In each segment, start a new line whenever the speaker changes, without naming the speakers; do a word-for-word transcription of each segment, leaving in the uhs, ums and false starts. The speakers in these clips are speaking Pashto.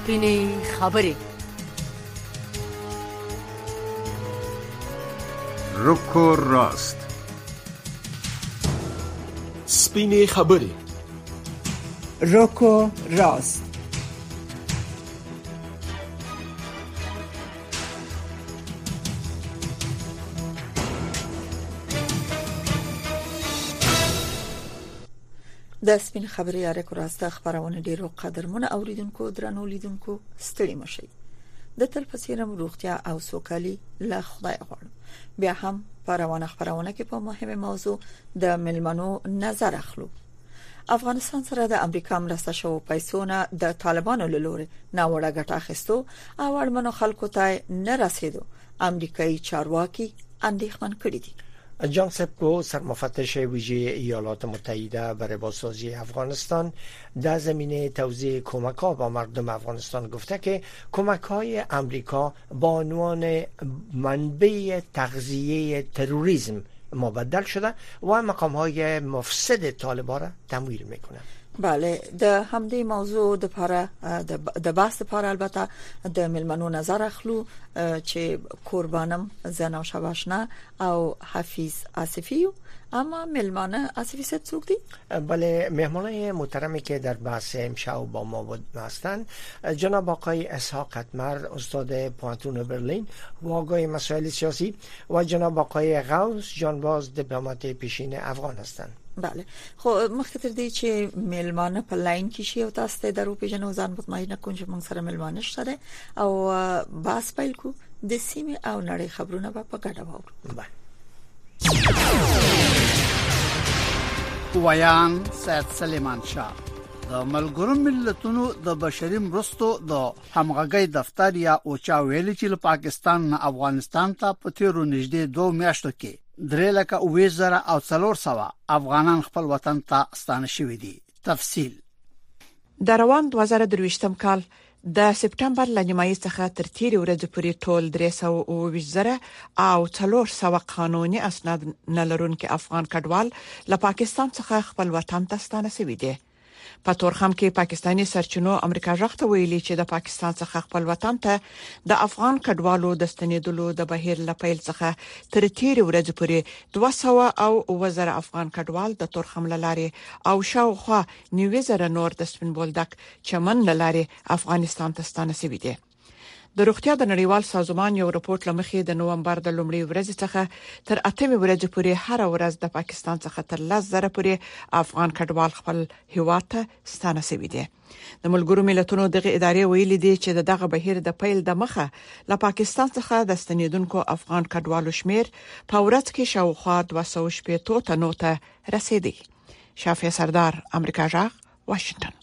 سپینې خبرې.
رکو راست.
سپینې خبرې.
رکو راست.
د سپین خبرې یا رکو راسته خبرونه ډیرو قدرمنه اوریدونکو درنو لیدونکو ستړي مشي. د تل پسیرم روغتیا او سوکالي له خدای غواړم. بیا هم پروانه خبرونه کې په مهمه موضوع د ملمنو نظر اخلو. افغانستان سره د امریکا مرسته شو پیسونه د طالبانو له لوري ناوړه ګټه اخیستو او اړمنو خلکو ته نه رسیدو. امریکایي چارواکي اندېښمن کړي دي.
جان سپکو سرمفتش ویژه ایالات متحده برای بازسازی افغانستان در زمینه توزیع کمک‌ها با مردم افغانستان گفته که کمک‌های امریکا با عنوان منبع تغذیه تروریسم مبدل شده و مقام‌های مفسد طالبان را تمویل می‌کنه.
بله، د همدې موضوع د لپاره د بحث لپاره البته د ملمنو نظر اخلو چې قربانم زنا شواشنا او حفیظ آصفیو. اما ملمانه آصفی صاحب څوک دي؟
بله، مهمانای محترمی که در بحث امشب با ما هستند جناب آقای اسحاق قطمر استاد پوانتون برلین و آقای مسائل سیاسی و جناب آقای غوث جانباز دیپلمات پیشین افغان هستند.
بله، خو مخکې تر دې چې ملمانه په لاین کې شي او تاسو ته درو پیژنو ځان مطمئنه کوم چې موږ سره ملمانه شته او باس پیل کو د سیمې او نړۍ خبرونه په ګډه واورو.
بله.
ویان سید سلیمان شاه د ملګرو ملتونو د بشري مرستو د همغږي دفتر یا اوچا ویلي چې پاکستان نه افغانستان ته په تیرو نږدې دوه میاشتو کې درې لکه اوه زره او څلور سوه افغانان خپل وطن ته ستانه شوي دي. تفصیل
د روان دوه زره درویشتم کال د سپټمبر ل نیمایي څخه تر تیرې ورځې پورې ټول درې سوه اوه زره او څلور سوه قانوني اسناد نه لرونکي افغان کډوال له پاکستان څخه خپل وطن ته ستانه شوي دي. په تورخم کې پاکستانی سرچینو امریکا ژغته ویلي چې د پاکستان څخه خپل وطن ته د افغان کډوالو د ستنېدلو د بهیر لپیل څخه تر تیرې ورځې پورې دوه سوه او اوه زره افغان کډوال د تورخم لارې او شاوخوا نوي زره نور د سپین بولدک چمن لارې افغانستان ته ستانه شوي دي. د روغتیا د نړیوال سازمان یو رپورت لمخې د نومبر د لومړۍ ورځې څخه تر اتمې ورځې پورې هر ورځ د پاکستان څخه تر لس زره پورې افغان کډوال خپل هیواد ته ستانه شوي دي. د ملګرو ملتونو دغه ادارې ویلي دي چې دغه بهیر د پیل د مخه له پاکستان څخه د ستنېدونکو افغان کډوالو شمیر په ورځ کې شاوخوا دوه سوه شپږ تنو ته رسیدي. شافعه سردار، امریکا جغ، واشنگټن.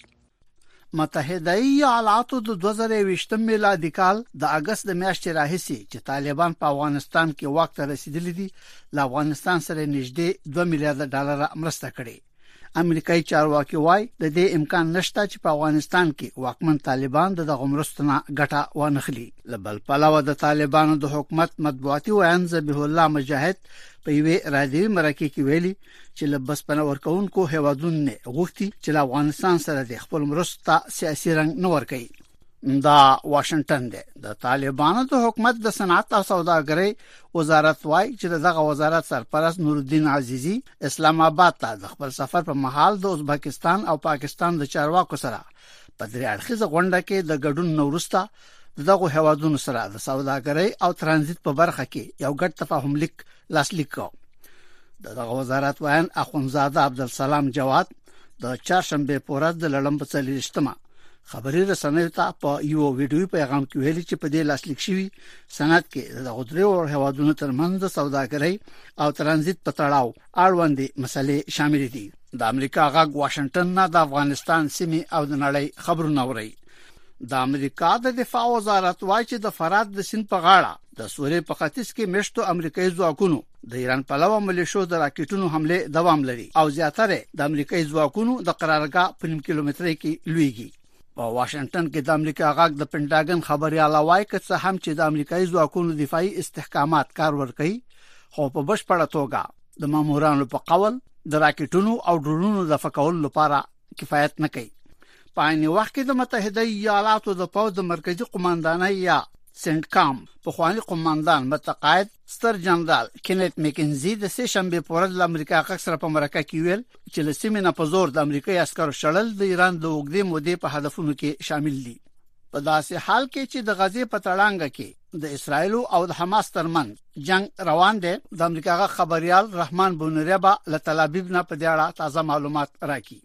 متحده ایالاتو د دوه زره یوویشتم میلادي کال د اگست د میاشتې راهیسې چې طالبان په افغانستان کې واک ته رسیدلي دي له افغانستان سره نږدې دوه میلیارډ ډالر مرسته کړې. امریکایي چارواکي وایي د دې امکان نشته چې په افغانستان کې واکمن طالبان د دغه مرستو نه ګټه وانخلي. له بل پلوه د طالبانو د حکومت مطبوعاتي ویان ذبیح الله مجاهد په یوه رادیوي مرکه کې ویلي چې له بسپنه ورکوونکو هیوادونو غوښتي چې له افغانستان سره د خپل مرسته سیاسي رنګ نه ورکړي. دا واشنگټن دی. د طالبانو د حکومت د صنعت او سوداګرۍ وزارت وایي چې دغه وزارت سرپرست نور الدین عزیزی اسلام آباد ته د خپل سفر په مهال د ازبکستان او پاکستان د چارواکو سره په درې اړخیزه غونډه کې د ګډون نورسته دغه هیوادونو سره د سوداګرۍ او ترانزیت په برخه کې یو ګډ تفاهم لیک لاسلیک کړ. دغه وزارت وایي اخونزاده عبدالسلام جواد د چهارشنبه په ورځ د لړم په څلوېښتمه خبري رسنیو ته په یو ویډیوي پیغام کې ویلي چې په دې لاسلیک شوی سند کې د غوډري هیوادونو ترمنځ د سوداګرۍ او ترانزیت په تړاو اړوندې مسلې شامل دي. د امریکا غږ واشنگټن نه د افغانستان سیمې او د نړۍ خبرونه اوري. د امریکا د دفاع وزارت وایي چې د فرات د سیند په غاړه د سوریې په ختیځ کې مشتو امریکایي ځواکونو د ایران په لور ملیشو د راکټونو حمله دوام لري او زیاتره د امریکایي ځواکونو د قرارګاه په نیم کیلومترۍ کې لویږي. په واشنگټن کې د امریکا غاګ د پینټاګن خبريال وایي چې هم چې د امریکایي ځواکونو دفاعي استحکامات کار ورکړي خو په بشپړه توګه د مامورانو په قول د راکټونو او ډرونونو د فکول لپاره کفایت نه کوي. په عین وخت کې د متحده ایالاتو د پوځ د مرکزی قوماندانۍ یا سنت کام په خواني قوماندان متقاعد ستر جنرال کینیت میکنزي د سه شنبه په ورځ د امریکا حق سره په مرکه کې ویل چې لسمه نه په زور د امریکایي عسکرو شړل د ایران د وګړي مودې په هدفونو کې شامل دي. په داسې حال کې چې د غزې په تړانګه کې د اسرایل او د حماس ترمنځ جنگ روان دی، د امریکا خبريال رحمان بونریبا له تل ابیب نه په دې اړه تازه معلومات راکړي.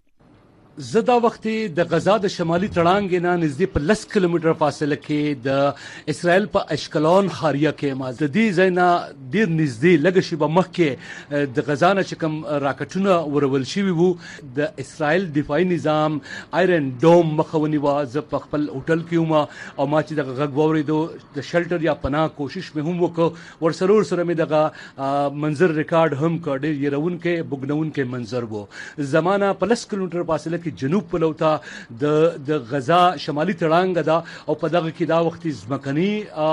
زدا وخت د غزا د شمالي تړانګ نه نږدې په لس کیلومتر فاصله کې د اسرائیل په اشکلون خاریه کې مازدي زینا ډیر نږدې لګ شي په مخ کې د غزا نه چکم راکټونه ورول شي وو. د اسرائیل دفاعي نظام آیرن ډوم مخونی وا ز په خپل هوټل کې وما او ما چې د غږ ووريدو د شلټر یا پناه کوشش مې هم وکړ، ورسرور سره مې دغه منظر ریکارډ هم کړ، ډیر يرون کې بګنون کې منظر وو. زمانہ په لس کیلومتر فاصله کې جنوب په لوتا د د غزا شمالي تړانګ دا او په دغه کې دا وختي زمکني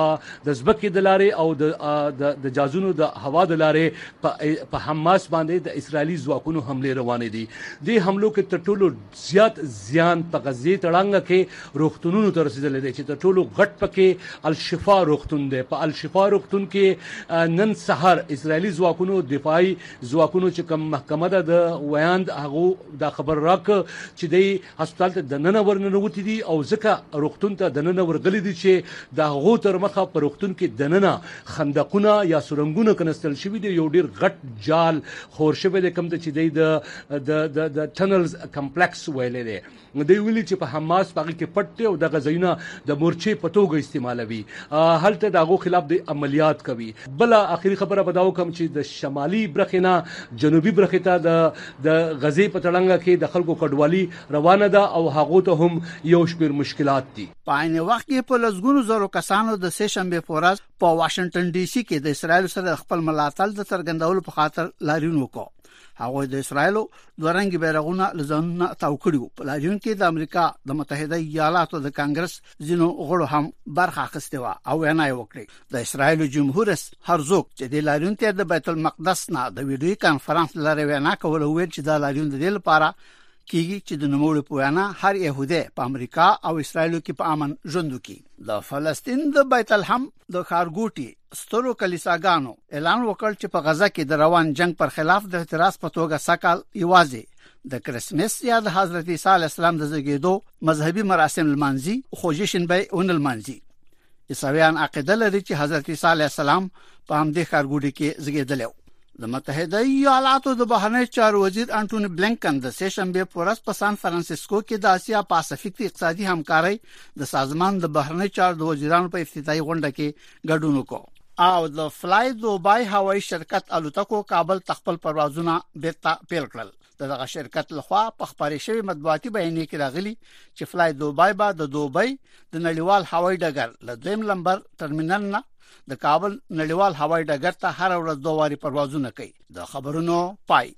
د زبکې د لارې او د د جازونو د هوا د لارې په حماس باندې د اسرایلی ځواکونو حمله روانې دي. د حملو کې تر ټولو زیات زیان په غزې تړانګ کې روغتونونو ته رسیدل دي چې تر ټولو غټ پکې الشفا روغتون دی. په الشفا روغتون کې نن سحر اسرایلی ځواکونو دفاعي ځواکونو چې کوم محکمه ده د ویاند هغه دا خبر راک چې دی هسپتال ته د نن ورننوتی دي او ځکه روغتون ته د نن ورغلي دي چې د هغو تر مخه په روغتون کې د نن خندقونه یا سورنګونه کنستل شوي دي. یو ډیر غټ جال خور شوی دی کوم چې دی د د د ټنلز کمپلیکس ویلې دی. دوی ویلي چې په حماس باغ کې پټ او د غزوینه د مورچې په توګه استعمالوي، هلته دغه خلاف د عملیات کوي. بل اخیری خبره بداو کوم چې د شمالي برخه جنوبي برخه ته د د غزې په تړنګ کې د خلکو کډوالي روانه ده او هغه ته هم یو شمېر مشکلات دي.
په عین وخت کې په لږونو زرو کسانو د سه شنبه په ورځ په واشنگټن ډي سي کې د اسرایل سره خپل ملاتړ د څرګندولو په خاطر لاریون وکړ. هغه د اسرایل دوه رنګي بیرغونه لزنه تاو کړیو. په لاریون کې د امریکا د متحده ایالاتو د کانګرس ځینو غړو هم برخه اخیسته و او وینا یې وکړه. د اسرایل جمهور رئیس هرزوګ چې د لاریون ته د بیت المقدس نه د ویډیو کانفرنس لاره وینا کول او ویل چې د لاریون د دې لپاره کیږي چې د نوموړي په وینا هر يهودي په امریکا او اسرایل کې په امن ژوند وکړي. د فلسطین د بیت الحم د خارګوټي سترو کلیساګانو اعلان وکړ چې په غزا کې د روان جنگ پر خلاف د اعتراض په توګه سکهال یوازې د کرسمس یا د حضرت عیسی علیه السلام د زیږیدو مذهبي مراسم لمانځي خو جشن به اون لمانځي. عیسویان عقیده لري چې حضرت عیسی علیه السلام په همدې خارګوټي کې زیږیدل. د متحده ایالاتو د بهرنی چارو وزیر انټونی بلنکن د سه شنبه په ورځ په سان فرانسیسکو کې د اسیا پاسفیک اقتصادي همکارۍ د سازمان د بهرنی چارو د وزیرانو په افتتاحي غونډه کې ګډون وکړ او د فلای دوبای هوایي شرکت الوتکو کابل تخپل پروازونه بیرته پیل کړل. دغه شرکت لخوا په خبري شوی مطبوعاتي بیان کې راغلي چې فلای دوبای با د دوبای د نړیوال هوایي ډګر له دویم نمبر ټرمینل نه د کابل نړیوال هوایي ډګر ته هر ورځ دوه واري پروازونه کوي. د خبرونو پای.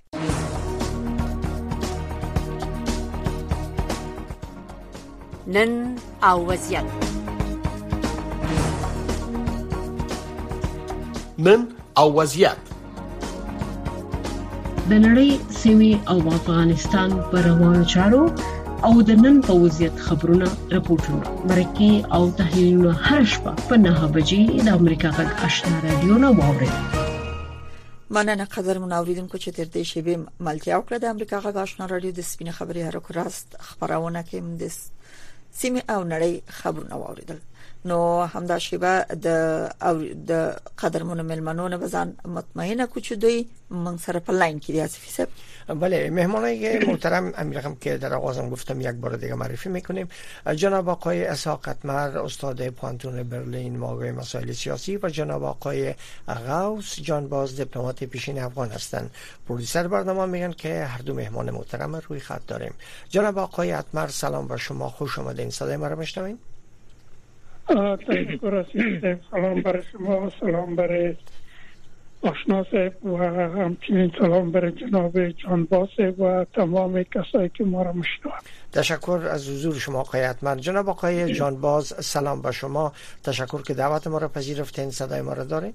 نن او وضعیت.
نن او وضعیت.
د نړۍ سیمې او افغانستان پر روانو چارو او د نن په وضعیت خبرونه راپورټونه مرکه او تحلیلونه هر شپه په نه بجې د امریکا غږ آشنا رادیو نه واوري.
مننه قدر منوریدونکو چې تر دې شیبې ملتیا وکړه. د امریکا غږ آشنا رادیو د سپینې خبري هر راست خبرونه کې هم د سیمه او نړۍ خبرونه واوریدل. نو همدا شیبه د او د قدرمن ملمنونه بزن مطمئنه کو چې دوی من سره په لاین کې دی اسفی صاحب.
بله مهمانای محترم امیر هم که در آغازم گفتم یک بار دیگه معرفی میکنیم. جناب آقای اسحاق اتمر استاد پانتون برلین موقع مسائل سیاسی و جناب آقای غوث جانباز دیپلمات پیشین افغان هستند. پرودوسر برنامه میگن که هر دو مهمان محترم روی خط داریم. جناب آقای اتمر سلام بر شما، خوش آمدین. صدای ما رو میشنوین؟
تشکر از سلام بر شما و سلام بر آشنا صاحب و همچنین سلام بر جناب جانباز و تمام کسایی که ما را میشنوند.
تشکر از حضور شما آقای اتمر. جناب آقای جانباز سلام به شما، تشکر که دعوت ما را پذیرفتین. صدای ما را دارین؟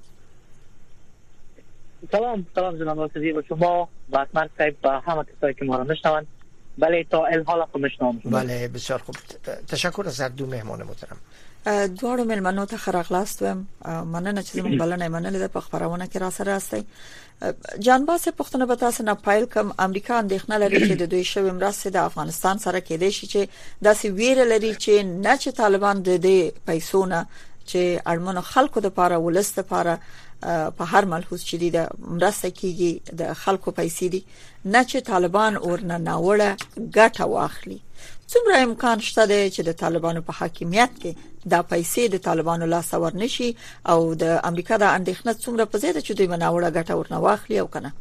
سلام سلام جناب عزیز و شما و اتمر صاحب و همه کسایی که ما را میشنوند. بله تا الحال خمشنام
بله بسیار خوب. تشکر از هر دو مهمان محترم.
دواړو ملمنو ته خراغلاست وم مننه چې زموږ بلنه منلې ده په خبرونه کې را سره راستي. جان باسه پښتنه به تاسو نه پایل کوم امریکا اندېښنه لري چې د دوی شوی مرسته د افغانستان سره کېدای شي چې داسې ویره لري چې نه چې طالبان د دې پیسو نه چې اړمنو خلکو د لپاره ولست لپاره په هر ملحوظ چې دي د مرسته کیږي د خلکو پیسې دي نه چې طالبان اورنه ناوړه ګټه واخلي. څومره امکان شته چې د طالبانو په حاکمیت کې دا پیسې د طالبانو لاس ورنشي او د امریکا د اندېښنه څومره په زیاته چې دوی مناوړه ګټه ورنه واخلي او کنه؟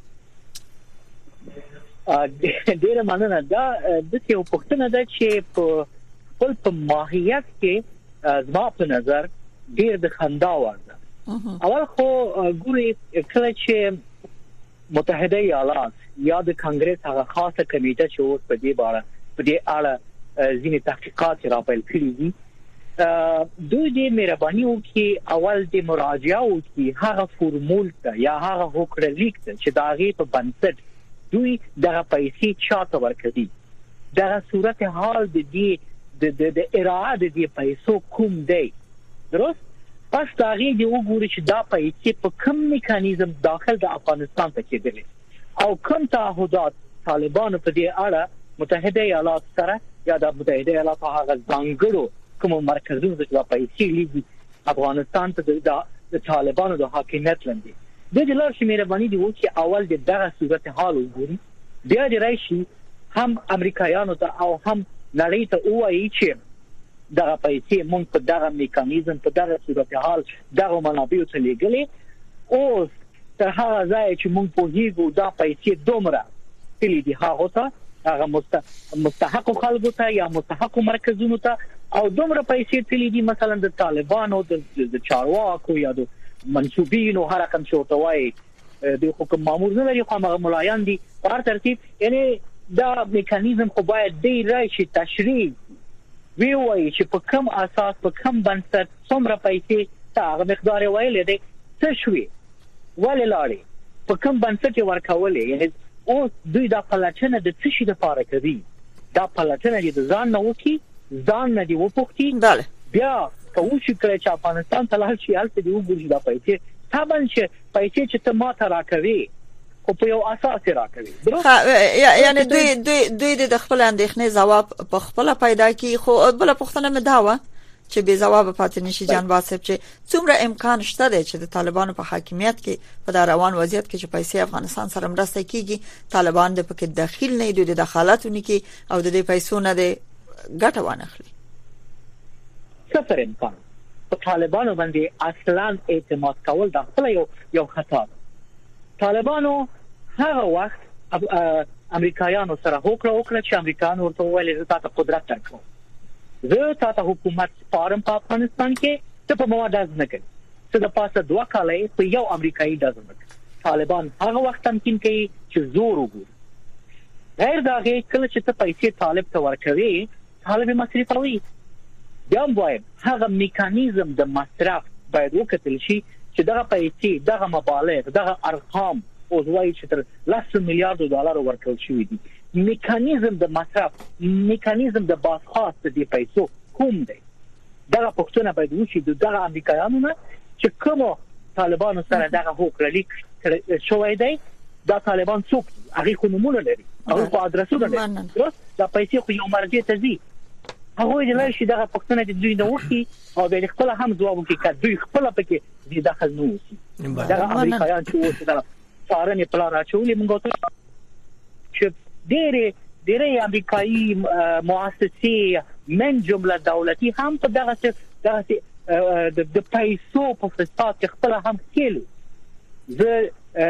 ډیره مننه. دا د یو پښتنه ده چې په خپل په ماهیت کې زما په نظر ډیر د خندا وړ ده. اول خو ګوري کله چې متحده ایالات یا د کانګرس هغه خاصه کمیټه چې اوس په دې باره په دې اړه ځینې تحقیقات راپیل کړي دي دوی دې مهرباني وکړي اول د مراجعه وکړي هغه فورمول ته یا هغه هوکړلیک ته چې دا غي په بنسټ دوی دغه پیسې چاته ورکړي دغه صورت حال د دې د د اراده د پیسو کوم دی درست پس دا غي دی وګوري چې دا پیسې په کوم میکانیزم داخل د افغانستان ته کېدل او کوم تعهدات طالبانو په دې اړه متحده ایالات سره یا د متحده ایالات هغه ځانګړو کوم مرکزونو چې پیسې لیږي افغانستان ته د طالبانو د حاکمیت لاندې د دې لار چې مهرباني دی چې اول د دغه صورت حال وګوري بیا د راشي هم امریکایانو ته او هم نړۍ ته وایي چې دغه پیسې مونږ په دغه میکانیزم په دغه صورت حال دغه منابع ته لګلې او تر هغه ځای چې مونږ په هیڅ دا پیسې دومره تللی دي هغه ته هغه مستحق خلکو ته یا مستحق مرکزونو ته او دومره پیسې تللی دي مثلا د طالبانو د چارواکو یا د منسوبینو هر رقم شو ته وایي د حکومت مامور نه لري خو هغه ملایان دي په ترتیب یعنی دا میکانیزم خو باید دی راشي تشریح وی وایي چې په کوم اساس په کوم بنسټ څومره پیسې هغه مقدار ویل دي څه شوي ولې لاړې په کوم بنسټ ورکولې یعنی او دوی دا پلاتنه د څه شي د پاره کوي دا پلاتنه د ځان نه وکی ځان نه دی وپوښتي
بله
بیا کوم چې کله چې افغانستان ته لاړ شي هلته دی وګوري دا پیسې تابل چې پیسې چې ته ماته راکوي خو په یو اساس راکوي
یعنی دوی دوی دوی د خپل اندېښنې ځواب په خپل پیدا کی خو بل پښتنه مداوه چې به جواب پاتې نشي جان باسب چې څومره امکان شته چې د طالبانو په حاکمیت کې په روان وضعیت کې چې پیسې افغانستان سره مرسته کیږي طالبان د پکې داخل نه دي د دخالتونو کې او د دې پیسو نه د ګټه وانخلي
صفر امکان په طالبانو باندې اصلا اعتماد کول د خپل یو یو خطا طالبانو هغه وخت امریکایانو سره هوکړه وکړه چې امریکایانو ورته ویل چې تاسو قدرت درکړو زه تاسو حکومت فارم په افغانستان کې ته په مواد نه کوي څه د پاسه دوه کاله په یو امریکایي دازم طالبان هغه وخت تمکین کوي چې زور وګوري غیر داغه کله چې ته پیسې طالب ته ورکوي طالب مصرفوي بیا وایم هغه میکانیزم د مصرف باید وکتل شي چې دغه پیسې دغه مبالغ دغه ارقام او دوی چې تر لس میلیارډ ډالر ورکول شوی دي میکانیزم د مصرف میکانیزم د بازخواست د پیسو کوم دی دغه پښتون باید وشي دغه امریکایانو نه چې کوم طالبانو سره دغه هوکړلیک شوی دی دا طالبان څوک هغه خو نمونه لري او په ادرسونه لري دا پیسې خو یو مرګ ته ځي هغه د لای شي دغه پښتنه د دوی نه وخی او د خپل هم ځواب کوي چې دوی خپل پکې دي داخل نه وسی دغه امریکایان چې وو دا څارنې پلان راچولې موږ ته چې ډېرې ډېرې امریکایي مؤسسې من جمله دولتي هم په دغه څه د پیسو په فساد خپل هم کېلو زه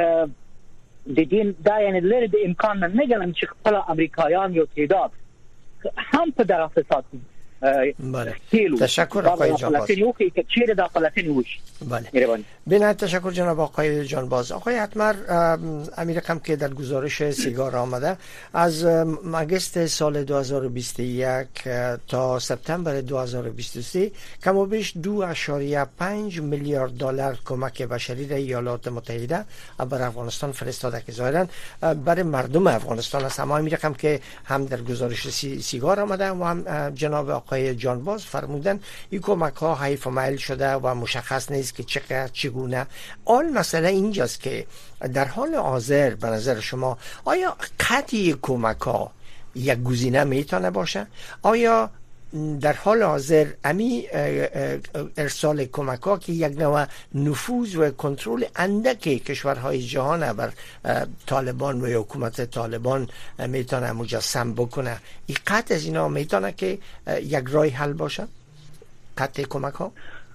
د دې دا یعنی لري د امکان نه ګڼم چې خپل امریکایان یو تعداد هم په دغه فساد
بله تشکر آقای جانباز.
که چیره دا پلاتین وش.
بله بنا تشکر جناب آقای جانباز. آقای اتمر، امیر رقم که در گزارش سیگار آمده از آگوست سال دو هزار و بیست و یک تا سپتامبر دو هزار و بیست و سه کم و بیش دو اشاریه پنج میلیارد دلار کمک بشری را ایالات متحده بر افغانستان فرستاده که ظاهرا برای مردم افغانستان است. اما امیر رقم که هم در گزارش سی سیگار آمده و هم جناب آقای جانباز فرمودن این کمک ها حیف و میل شده و مشخص نیست که چقدر چگونه. آل مسئله اینجاست که در حال حاضر به نظر شما آیا قطعی کمک ها یک گزینه میتونه باشه؟ آیا در حال حاضر امی ارسال کمک ها که یک نوع نفوذ و کنترل اندک کشورهای جهان بر طالبان و حکومت طالبان میتونه مجسم بکنه، این قطع از اینا میتونه که یک راه حل باشه؟ قطع کمک ها؟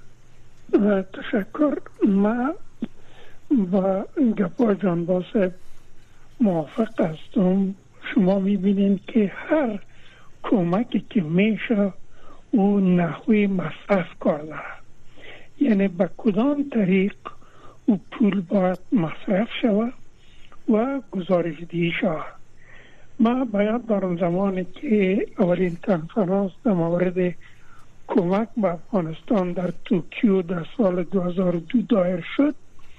تشکر. ما با گپا جانباز موافق هستم. شما میبینید که هر کمکی که میشه او نحوه مصرف کار داره، یعنی به کدام طریق او پول باید مصرف شود و گزارش دهی شود. ما باید دارم زمانی که اولین کنفرانس در مورد کمک به افغانستان در توکیو در سال دو هزار و دو دایر شد،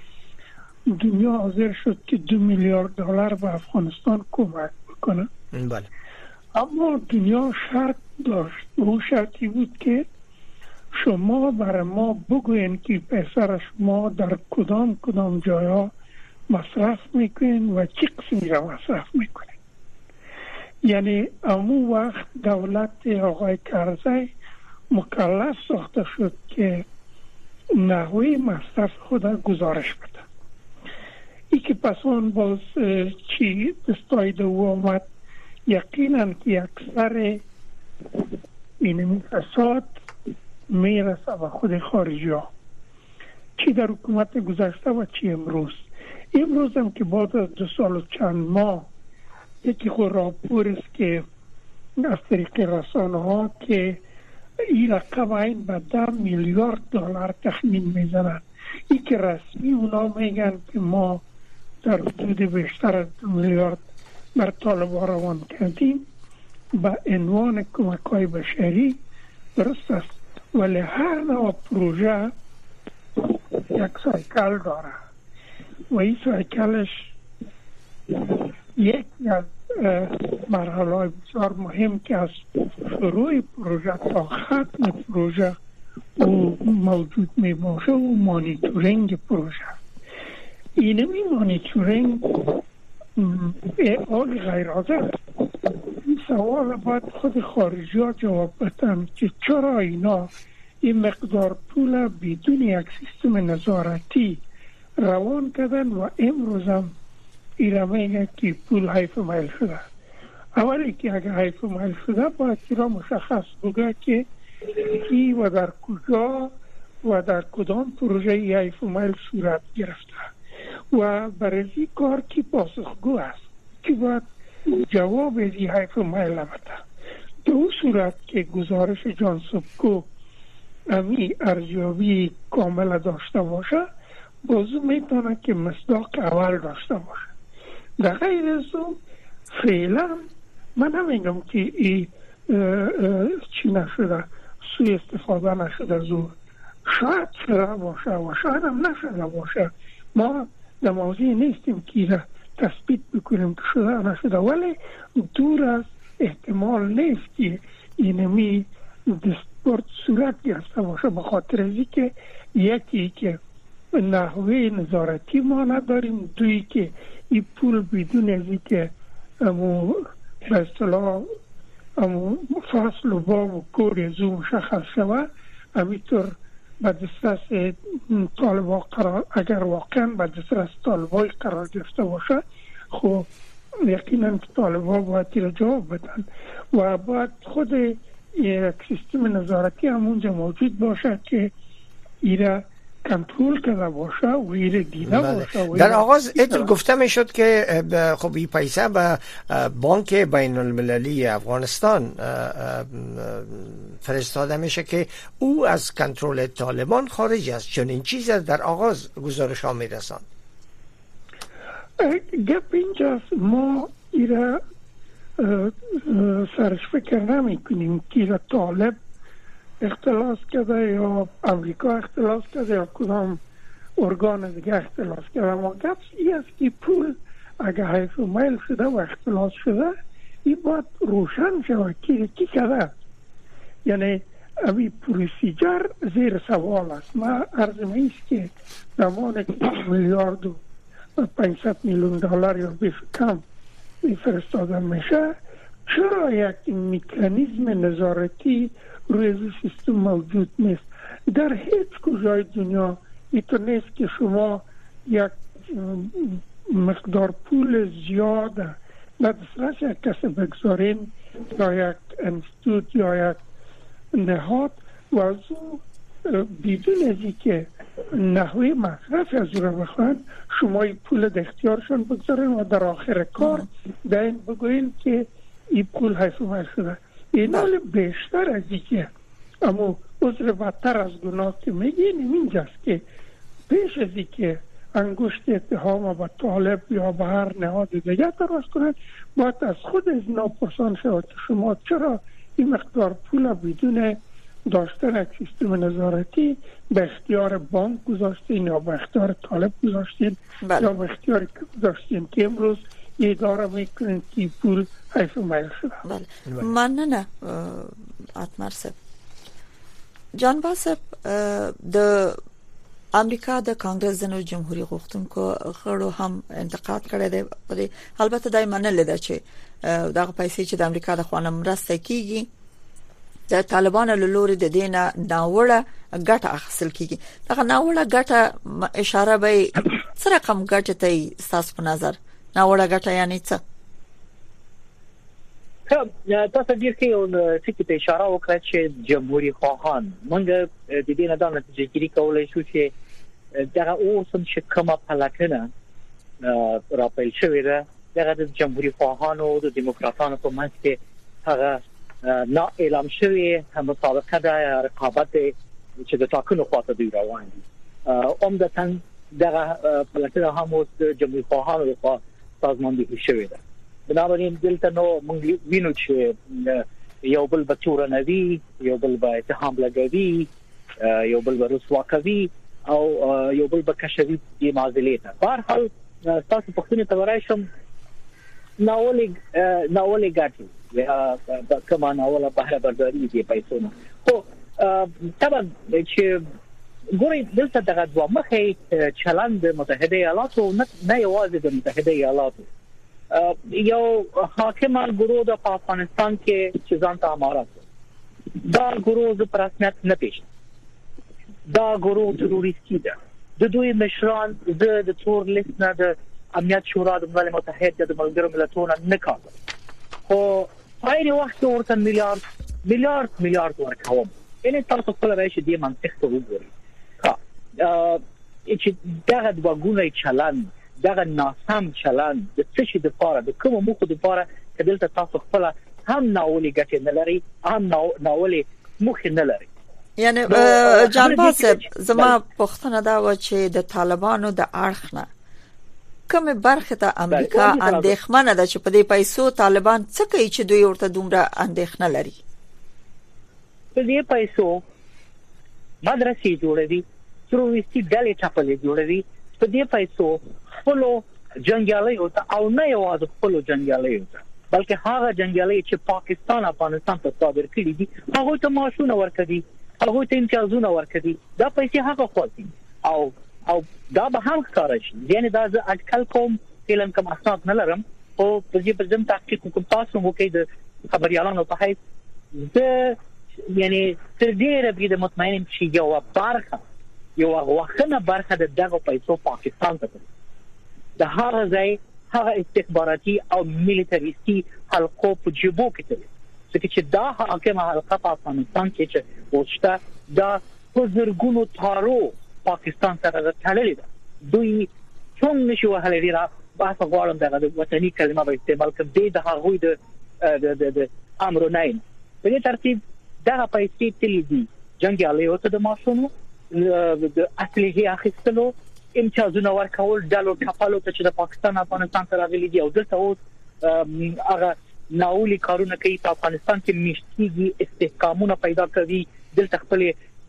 دنیا حاضر شد که دو میلیارد دلار به افغانستان کمک بکنه.
بله.
اما دنیا شرط داشت، او شرطی بود که شما برای ما بگوین که پیسر شما در کدام کدام جایا مصرف میکنین و چی قسمی را مصرف میکنین. یعنی امو وقت دولت آقای کرزی مکلف ساخته شد که نحوه مصرف خود گزارش بده. ای که پس آن باز چی دستای دو آمد، یقینا که اکثر این فساد میرسه به خود خارجی ها، چی در حکومت گذشته و چی امروز. امروز هم که بعد از دو سال و چند ماه یکی خود راپور است که از طریق رسانه ها که این رقم این به ده میلیارد دلار تخمین میزنن. این که رسمی اونا میگن که ما در حدود بیشتر از دو میلیارد بر طالبان روان کردیم به عنوان کمک های بشری. درست است، ولی هر نوع پروژه یک سایکل داره و این سایکلش یکی از مرحله بسیار مهم که از شروع پروژه تا ختم پروژه او موجود می باشه و مانیتورینگ پروژه. اینمی مانیتورینگ آقای غیر حاضر این سوال باید خود خارجی ها جواب بدن که چرا اینا این مقدار پول بدون یک سیستم نظارتی روان کردن و امروز هم ایره میگه که پول حیف میل شده. اولی که اگر حیف میل شده باید ایره مشخص بگه که کی و در کجا و در کدام پروژه حیف میل صورت گرفته و برای این کار کی پاسخگو است، کی باید جواب از این حیف میل بده. دو صورت که گزارش جان سبکو امی ارزیابی کامل داشته باشه، بازو میتونه که مصداق اول داشته باشه. در غیر از اون فعلا من نمیگم که ای چی نشده، سوی استفاده نشده زور، شاید شده باشه و شاید هم نشده باشه. ما در موضوع نیستیم که تثبیت بکنیم که شده نشده، ولی دور از احتمال نیست که اینمی دستبرد صورت گرفته باشه، به خاطر ازی که یکی که نحوه نظارتی ما نداریم، دوی که این پول بدون ازی که امو به اصطلاح امو فصل و باب و کور ازو مشخص شود، همینطور به دسترس طالبا قرار، اگر واقعا به دسترس طالبای قرار گرفته باشه، خب یقینا که طالبا باید تیر جواب بدن و باید خود یک سیستم نظارتی همونجا موجود باشه که ایره کنترل کرده باشه و ایره دیده باشه.
در آغاز اتل گفته می شد که خب این پیسه به بانک بین المللی افغانستان فرستاده میشه که او از کنترل طالبان خارج است، چون این چیز در آغاز گزارش ها می رساند.
گپ اینجاست ما ایره سرش فکر نمی کنیم که ایره طالب اختلاس کرده یا امریکا اختلاس کرده یا کدام ارگان دیگه اختلاس کرده. ما گپ ای است که پول اگه حیف و میل شده و اختلاس شده این باید روشن شده که کی کرده. یعنی امی پروسیجر زیر سوال است. ما عرض میست که زمان میلیارد و پانصد میلیون دلار یا بیش کم فرستاده میشه، چرا یک مکانیزم نظارتی روی سیستم موجود نیست؟ در هیچ کجای دنیا اینطور نیست که شما یک مقدار پول زیاد در دسترس یک کس بگذارین یا یک انستیتوت یا یک نهاد و از او بدون از اینکه نحوه مصرف از او را بخواهند شما این پول در اختیارشان بگذارین و در آخر کار در این بگوین که این پول حیث اومد شده. این حال بیشتر از اینکه اما عذر بدتر از گناه که میگین اینجاست که پیش از اینکه انگشت اتهام به طالب یا به هر نهاد دیگه تراش کنند باید از خود از اینا پرسان شود که شما چرا این مقدار پول بدون داشتن یک سیستم نظارتی به اختیار بانک گذاشتین یا به اختیار طالب گذاشتین یا به اختیار گذاشتین که امروز یه اداره میکنین که پول حیف میل شده.
بله من نه نه اتمر صاحب جان باسب د امریکا د کانګرس جنو جمهوریت غوښتونکو غړو هم انتقاد کړی دی. البته دای منل ده چې دغه پیسې چې د امریکا د خوانه مرسته کیږي د طالبانو له لوري د دینه ناوړه ګټه اخیستل کیږي. دغه ناوړه ګټه اشاره به سره کم ګټه ته تاسو په نظر ناوړه ګټه یعنی څه؟
تاسو ډیر کې یو څه ته اشاره وکړه چې جمهوریت خواهان موږ د دې نه د نتیجې کړي کولای شو چې دغه اوسم چې کومه پلاتنه راپیل شوې ده دغه د جمهوریت خواهانو د دیموکراتانو په منځ کې هغه نه اعلان شوی هم مطابقه د رقابت چې د ټاکنو خواته دی روان دي. عمدتاً دغه پلاتنه هم اوس د جمهوریت خواهانو لخوا سازماندهي شوې ده. بنابراین دلته نو موږ وینو چې یو بل به تورنوي، یو بل به اتهام لګوي، یو بل به رسوا کوي او یو بل به کشوي د معضلې ته. په هر حال تاسو پوښتنه ته ورایشم ناولې ناولې ګټي یا کومه ناوله بهره برداري دی پیسو نه. خو طبعا چې ګوري دلته دغه دوه مخې چلند متحده ایالاتو نه یوازې د متحده ایالاتو یو حاکم ګروه د افغانستان کې چې ځان ته امارات دا ګروه په رسمیت نه پیژني. دا ګروه تروریستي ده. د دوی مشران د تور لیست نه د امنیت شورا د ملل متحد د ملګرو ملتونو نه کاږي. خو پای وخت ورته میلیارډ میلیارډ میلیارډ ورکوم. یعنی تاسو خپل راشي د منطق ته وګورئ. ها چې دغه د وګونې چلن دغه ناسم چلن د څه شي د پاره د کوم مخ د پاره کدلته تاسو خپل هم ناولي ګټه نه لري هم ناولي مخ نه لري.
یعنی جان باسب زما پوښتنه دا و چې د طالبانو د اړخ نه کومه برخه ته امریکا اندېښمنه ده چې په دې پیسو طالبان څه کوي چې دوی ورته دومره اندېښنه لري؟
په دې پیسو مدرسې جوړوي، تروریستي ډلې ټاپلې جوړوي. په دې پیسو خپل جنگیالیو ته او نه یوازې خپل جنگیالیو ته بلکې هغه جنگیالي چې پاکستان افغانستان ته صادر کړي دي هغه ته معاشونه ورکړي، هغه ته امتیازونه ورکړي. دا پیسې هغه خوري او او دا به هم ښکارا شي. یعنی دا ز اټکل کوم فلم کوم اسناد نه لرم او په دې پر ځم تحقیق کوم تاسو مو کې د خبريالانو په حیث د یعنی تر ډیره به مطمئن شي یو برخه یو واخنه برخه د دغه پیسو پاکستان ته د هغه ځای هغه استخباراتي او ملیټریستي حلقو په جيبو کې دي. ځکه چې دا حاکم حلقه په افغانستان کې چې وشته دا په زرګونو تارو پاکستان سره تړلې ده. دوی څنګه نشي وهلې را بحث غواړم دغه وطني کلمه به استعمال کړم د هغوی د د د امر نه په دې ترتیب دغه پیسې تلې دي جنګیالیو ته د ماشونو د اصلي اخیستلو امتیازونه ورکول ډالو کپالو ته چې د پاکستان افغانستان سره غلي دي او دلته اوس هغه ناولي کارونه کوي په افغانستان کې مشتيږي استحکامونه پیدا کوي دلته خپل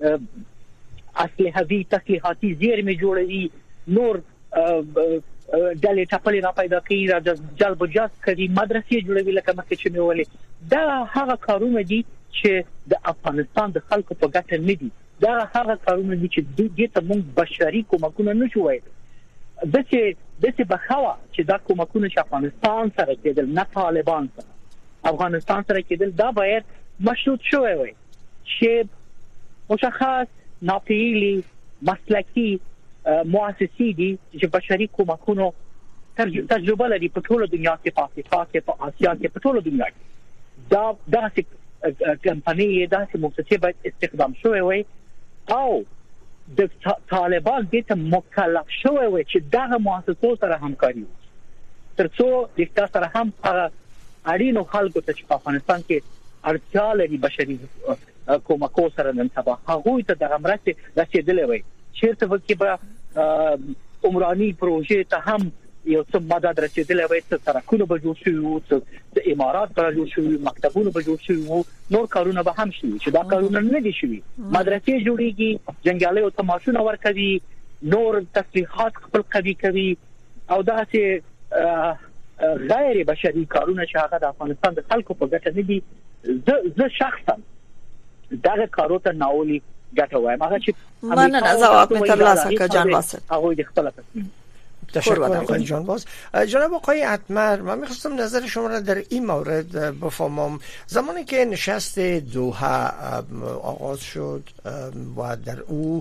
اصلي تسلیحاتي زیرمې جوړوي نور ډلې ټاپلې را پیدا کوي را جلب و جذب کوي مدرسې جوړوي لکه مخکې چې مې ویلې دا هغه کارونه دي چې د افغانستان د خلکو په ګټه نه دي دا هغه کارونه دي چې دې ته موږ بشري کومکونه نشو وایي د چې د چې بخوا چې دا کومکونه چې افغانستان سره کېدل نه طالبان سره افغانستان سره کېدل دا باید مشروط شوی وي چې مشخص ناپیلی مسلکی مؤسسي دي چې بشري کومکونو تجربه لري په ټوله دنیا کې په افریقا کې په آسیا کې په ټوله دنیا کې دا داسې کمپنۍ داسې مؤسسې باید استخدام شوی وي او د طالبان دې ته مکلف شوی وي چې دغه مؤسسو سره همکاري وکړي ترڅو د تاسو سره هم هغه اړینو خلکو ته چې په افغانستان کې اړتیا لري بشري کومکو سره نن سبا هغه ته دغه مرسته رسیدلې وي چیرته وکي به عمراني پروژې ته هم یو څه مدد رسیدلې وي چې سرکونه به جوړ شي او د امارات پر جوړ شي مکتبونه به جوړ شي نور کارونه به هم شي چې دا کارونه نه دي شوي مدرسې جوړيږي جنگیالي او تماشونه ورکوي نور تسلیحات خپل قوي کوي او دا چې غیر بشري کارونه چې هغه د افغانستان د خلکو په ګټه نه دي زه شخصا دغه کارو ته ناولي ګټه وایم هغه چې
مننه جواب می ترلاسه کړ جان واسط
هغه د خپل
تشکر آقای جانباز. جناب آقای اتمر من میخواستم نظر شما را در این مورد بفهمم زمانی که نشست دوحه آغاز شد و در او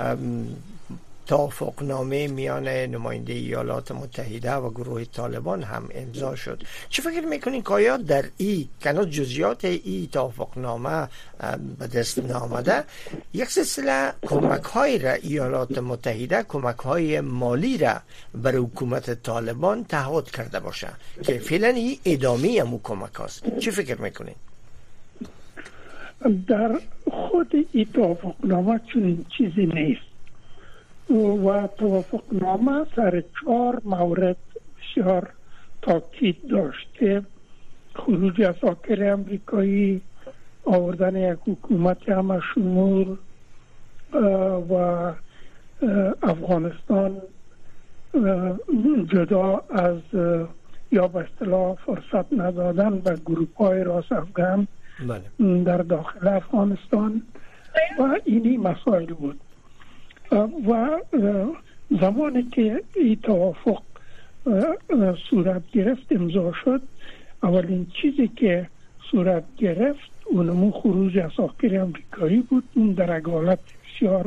توافقنامه میان نماینده ایالات متحده و گروه طالبان هم امضا شد چه فکر میکنین که آیا در این کنات جزئیات این توافقنامه به دست نامده یک سلسله کمک های را ایالات متحده کمک های مالی را برای حکومت طالبان تعهد کرده باشه که فعلا این ادامه همون کمک هاست چه فکر میکنین؟
در خود این توافقنامه چون چیزی نیست و توافقنامه سر چهار مورد بسیار تاکید داشته خروج اساکر امریکایی آوردن یک حکومت همشمول و افغانستان جدا از یا به اصطلاح فرصت ندادن به گروپ های راست افغان در داخل افغانستان و اینی مسائل بود و زمانی که این توافق صورت گرفت امضا شد اولین چیزی که صورت گرفت اونمون خروج اساکر امریکایی بود اون در حالت بسیار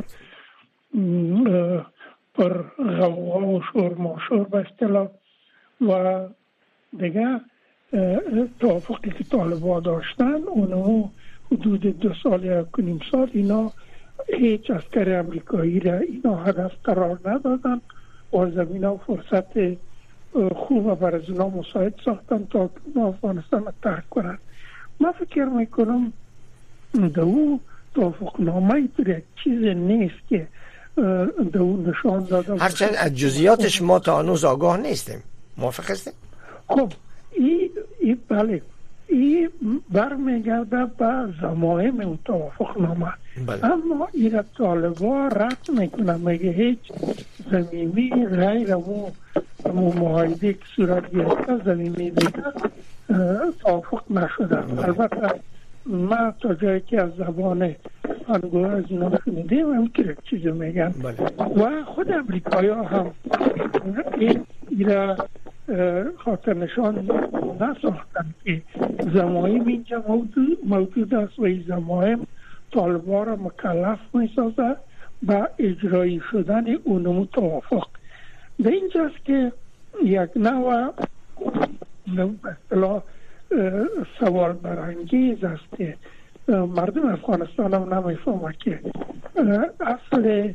پر غوغا و شور ماشور به اصطلاح و دیگه توافقی که طالبان داشتن اونمون حدود دو سال یا کنیم سال اینا هیچ عسکر امریکایی را اینا هدف قرار ندادن و زمین و فرصت خوب برای از اونا مساعد ساختن تا افغانستان را ترک کنن. من فکر میکنم دو توافقنامه پر یک چیز نیست که دو نشان دادن
هرچند از جزئیاتش ما تا هنوز آگاه نیستیم موافق هستیم؟
خب این ای بله این برمیگرده به ضمایم اون توافقنامه اما این طالبان رد میکنه میگه هیچ زمینی غیر اون معاهده که صورت گرفته زمینی دیگه توافق نشده. البته ما تا جایی که از زبان انگوه از اینا شنیدیم هم که چیزی میگن و خود امریکایی ها هم این ایره خاطر نشان نساختن که زمایم اینجا موجود, موجود است و این زمایم طالبان را مکلف می سازه به اجرایی شدن اونمو توافق. به اینجاست که یک نوع به اصطلاح سوال برانگیز است که مردم افغانستان هم نمیفهمه که اصل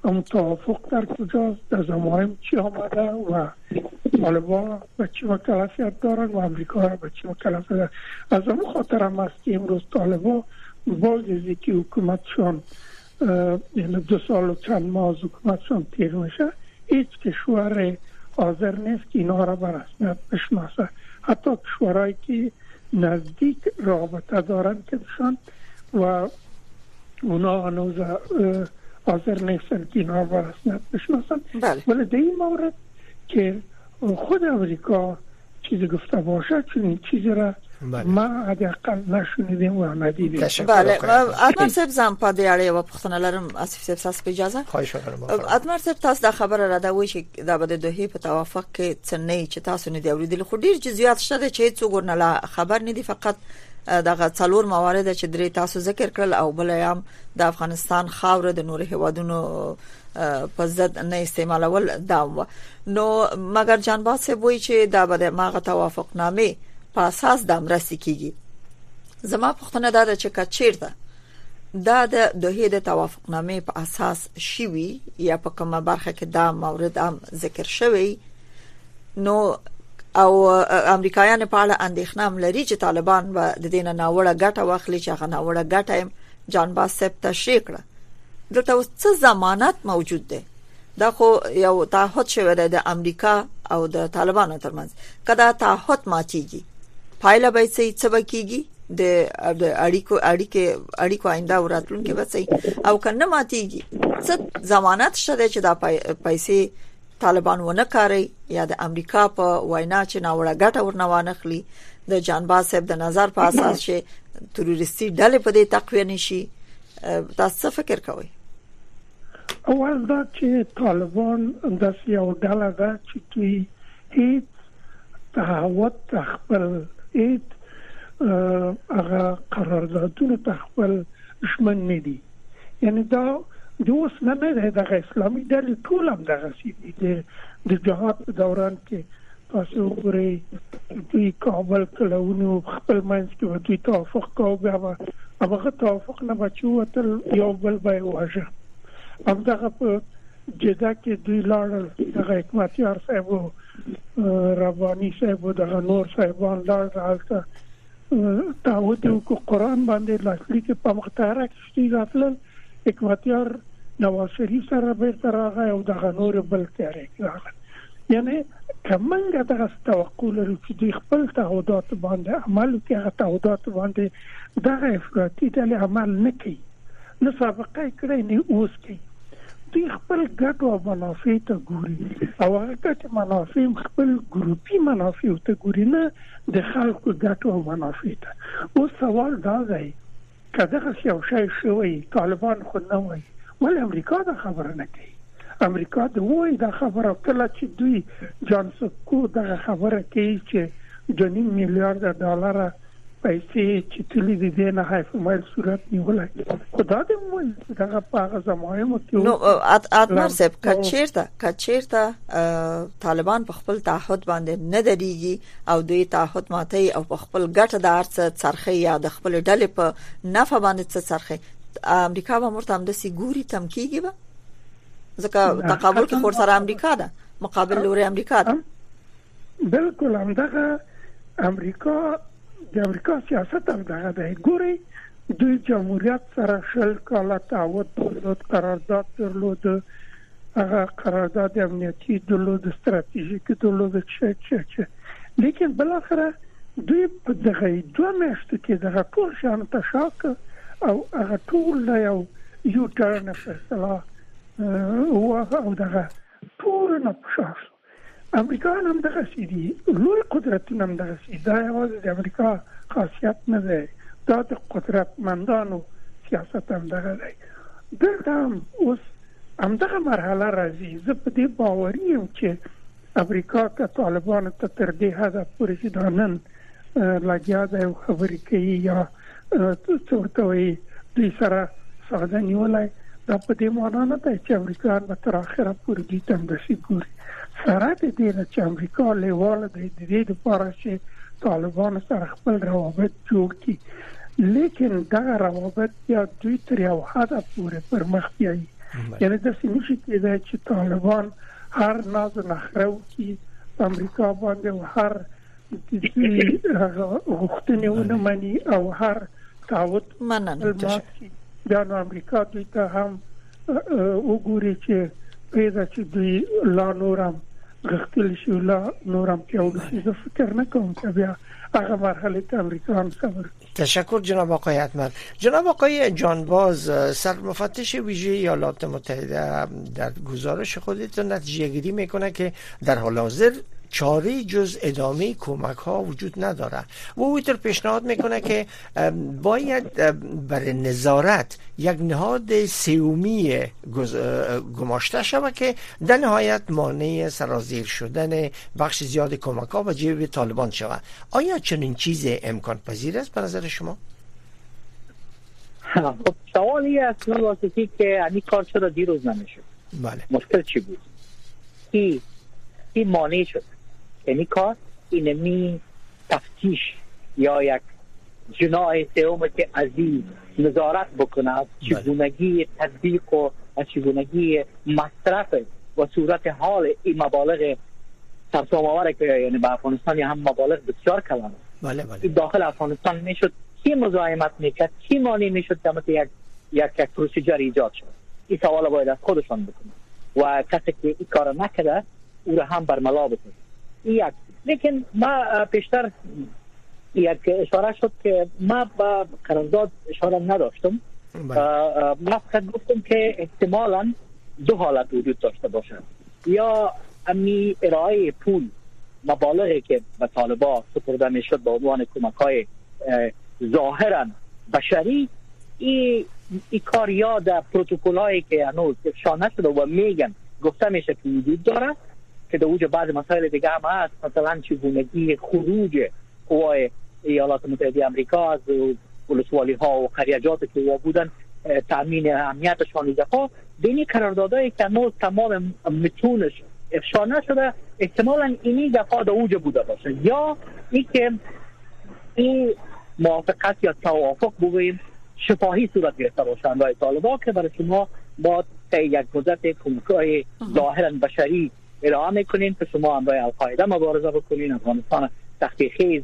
اما توافق در کجاست؟ در زمایم چی آمده و طالبان به چی مکلفیت دارن و امریکا به چی مکلفیت دارن. از اون خاطر هم است که امروز طالبان باز از اینکه حکومتشان یعنی دو سال و چند ماه از حکومتشان تیر میشه، هیچ کشور حاضر نیست که اینا را به رسمیت بشناسه. حتی کشورهایی که نزدیک رابطه دارن کشان و اونا هنوز حاضر نیستن که اینا به رسمیت بشناسن. ولی در این مورد که خود امریکا چیزی گفته باشه چون چیزی را ما حداقل نشنیدیم و ندیدیم.
بله ادمر صاحب زم په دې اړه یو پوښتنه لرم اسف صاحب تاسو په اجازه
خواهش می‌کنم.
ادمر صاحب تاسو دا خبره را دا وایي چې دا به د دوه په توافق کې څه نه چې تاسو نه دی اوریدل، خو ډیر جزئیات شته چې څو ګورنه خبر نه دي، فقط دغه څلور موارد چې درې تاسو ذکر کړل او بل هم د افغانستان خاور د نور هیوادونو په ضد نه استعمالول دا. نو مګر جانباز صاحب وایي چې دا به ماغه توافق نامه په اساس د امرسي کیږي. زما پوښتنه دا ده چې کچیرته دا د دوه د توافقنامې په اساس شوی یا په کومه برخه کې دا مورد هم ذکر شوی، نو او امریکایان په اړه اندېښنه لري چې طالبان به د دې نه ناوړه ګټه واخلي چې هغه ناوړه ګټه جانباز صاحب تشریح کړه. دلته اوس څه ضمانت موجود دی؟ دا خو یو تعهد شوی دی د امریکا او د طالبانو ترمنځ. کله تعهد ماتيږي پایله به څه کیږي؟ د اړیکو اړیکې اړیکو آینده وراتلونکي به څه او کنه ماتيږي؟ څه ضمانت شته چې دا پیسې طالبان ونه کاري یا د امریکا په وینا چې ناوړه ګټه ورنوانه خلی د جانباز صاحب د نظر په اساس چې تروریستي ډلې په دې تقویه نشي؟ تاسو فکر کوئ؟
اول دا چې طالبان د یو ډله ده چې دوی هیڅ تعهد خپل هیڅ هغه قراردادونه تخپل دشمن نه دي. یعنی دا د اوس نه نه د اسلامي ډلې ټول هم دغه سي دي. د جهاد په دوران کې تاسو وګورئ دوی کابل کلهونو خپل منځ کې دوی توافق کوي، بیا هغه توافق نه بچو تل یو بل به واجه. هم دغه په جده کې دوی لاړل، دغه حکمتیار صاحب ربانی صاحب دغه نور صاحبان لاړل هلته تعهد وکړو قرآن باندې لاسلیک په مختاره کې شتي غفلل حکمتیار نواز شریف سره بیرته راغی او دغه نور بل کاری راغی. یعنی کمنګه دغه توقع لري چې دوی خپل تعهدات باندې عمل کوي، هغه تعهدات باندې دغه افراطي ډلې عمل نه کوي، نه سابقه کړی نه اوس کوي. دوی خپل ګټو او منافع ته ګوري او هغه ګټې منافع خپل ګروپي منافع ته ګوري، نه د خلکو ګټو او منافع ته. اوس سوال دا دی که دغه یو شی شوی طالبان خو نه وایي ولې امریکا دا خبره نه کوي؟ امریکا د وایي دا خبره کله چې دوی جان سکو دغه خبره کوي چې دوه نیم میلیارډ ډالر پیسې چې تللی دي دې نه حیف مایل صورت نیولای خدا دې مو دغه په زمایم کې
نو ادمر صاحب کچیرته کچیرته طالبان په خپل تعهد باندې نه درېږي او دوی تعهد ماتي او په خپل ګټه د ارڅ څرخي یا د خپل ډلې په نفع باندې څرخي، امریکا به مرته هم د سیګوري تم کیږي به ځکه تقابل کې خور سره امریکا ده مقابل لوري امریکا ده.
بالکل هم دغه امریکا د امریکا سیاست هم دغه دی. ګوري دوی جمهوریت سره شل کاله تعهد درلود، قرارداد درلود، هغه قرارداد امنیتی درلود، استراتیژیک درلود، چه چه چه لیکن بالاخره دوی په دغه دوه میاشتو کې دغه ټول شان تشاک او هغه ټول یو یو ټرن فیصله او هغه دغه ټول نه پښاس امریکایان هم دغه سیدي لوی قدرتونه هم دغه سیدي. دا یوازې د امریکا خاصیت نه دی، دا د قدرتمندانو سیاست هم دغه دی. دلته هم اوس همدغه مرحله راځي. زه په دې باوري یم چې امریکا که طالبانو ته تر دې حده پورې چې دا نن لګیا دی او خبرې کوي یا څه ورته وایي دوی سره ساده نیولی، دا په دې معنا نه دی چې امریکایان به تر اخره پورې دوی ته همداسې ګوري. سره د دې نه چې امریکا لیواله دی د دې دپاره چې طالبانو سره خپل روابط جوړ کړي، لیکن دغه روابط یا دوی تر یو حده پورې پر مخ بیایي. یعنی داسې نشي کېدای چې طالبان هر ناز و نخره وکړي په امریکا باندې او هر دوی غوښتنې ونه مني او هر تعهد
مننه.
بیا نو امریکا دوی ته هم وګوري چې پیدا چې دوی لا نورم غختل شي لا نورم پیاوړي. زه فکر نه کوم چې بیا هغه مرحله ته امریکا هم صبر.
تشکر جناب آقای حتمت. جناب آقای جانباز، سرمفتش ویژه ایالات متحده در گزارش خودتون نتیجه گیری میکنه که در حال حاضر چاره جز ادامه کمک ها وجود نداره و او اینطور پیشنهاد میکنه که باید برای نظارت یک نهاد سومی گماشته شود که در نهایت مانع سرازیر شدن بخش زیاد کمک ها و جیب طالبان شود. آیا چنین چیز امکان پذیر است به نظر شما؟
خب سوالی است واسطی که این کار چرا دیروز نمیشد؟
بله.
مشکل چی بود؟ کی کی مانع شد؟ یعنی کار اینمی تفتیش یا یک جناح سوم که عزیز نظارت بکنه چگونگی تطبیق و چگونگی مصرف و صورت حال این مبالغ سرسام‌آور که یعنی به افغانستان هم مبالغ بسیار کلان
بله بله.
داخل افغانستان میشد کی مزاحمت میکرد، کی مانع میشد که مثل یک یک یک پروسیجر ایجاد شد. این سوال باید از خودشان بکنه و کسی که این کار نکرده او را هم برملا بکنه. یک لیکن ما پیشتر یک اشاره شد که ما با قرارداد اشاره نداشتم. ما فقط گفتم که احتمالاً دو حالت وجود داشته باشد، یا امی ارائه پول مبالغی که به طالبان سپرده میشد به عنوان کمک‌های ظاهراً بشری، این ای کار یا در پروتکل‌هایی که هنوز افشا نشده و میگن گفته میشه که وجود داره که در اوج بعض مسائل دیگه هم هست، مثلا چگونگی خروج قوای ایالات متحده آمریکا از ولسوالی ها و قریجات که وا بودن، تامین امنیتشان دفعه بین قراردادهایی که هنوز تمام متونش افشا نشده، احتمالاً اینی دفعه در اوج بوده باشه، یا ای که این موافقت یا توافق بگوییم شفاهی صورت گرفته باشند با طالبان که برای شما با یک مدت کمک‌های ظاهراً بشری ارائه میکنین که شما هم برای القاعده مبارزه بکنین، افغانستان تختی خیز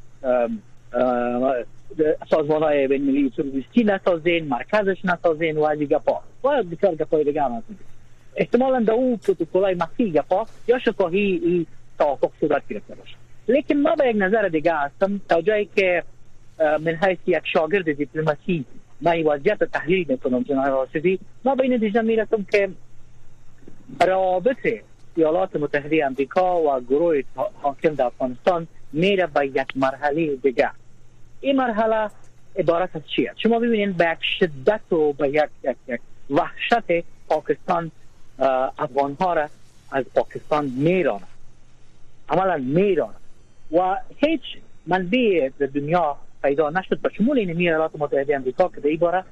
سازمان های بین ملی تروریستی نسازین، مرکزش نسازین و از این گپا و بسیار گپای دیگه هم هست. احتمالا در اون پروتکل‌های مخفی گپا یا شفاهی این توافق صورت گرفته باشه. لیکن ما به یک نظر دیگه هستم، تا جایی که من حیث یک شاگرد دیپلماسی من این وضعیت تحلیل میکنم جناب راسدی، ما به این نتیجه میرسم که روابط ایالات متحده آمریکا و گروه حاکم در افغانستان میره به یک مرحله دیگه. این مرحله عبارت از چیه؟ شما ببینید به یک شدت و به یک, یک, یک وحشت پاکستان افغانها را از پاکستان میرانه، عملا میرانه و هیچ منبع در دنیا پیدا نشد به شمول این ایالات متحده آمریکا که در این باره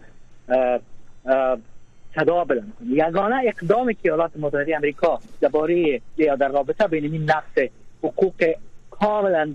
صدا بلند کنه. یگانه اقدامی که ایالات متحده آمریکا درباره یا در رابطه بین این نقص حقوق کاملا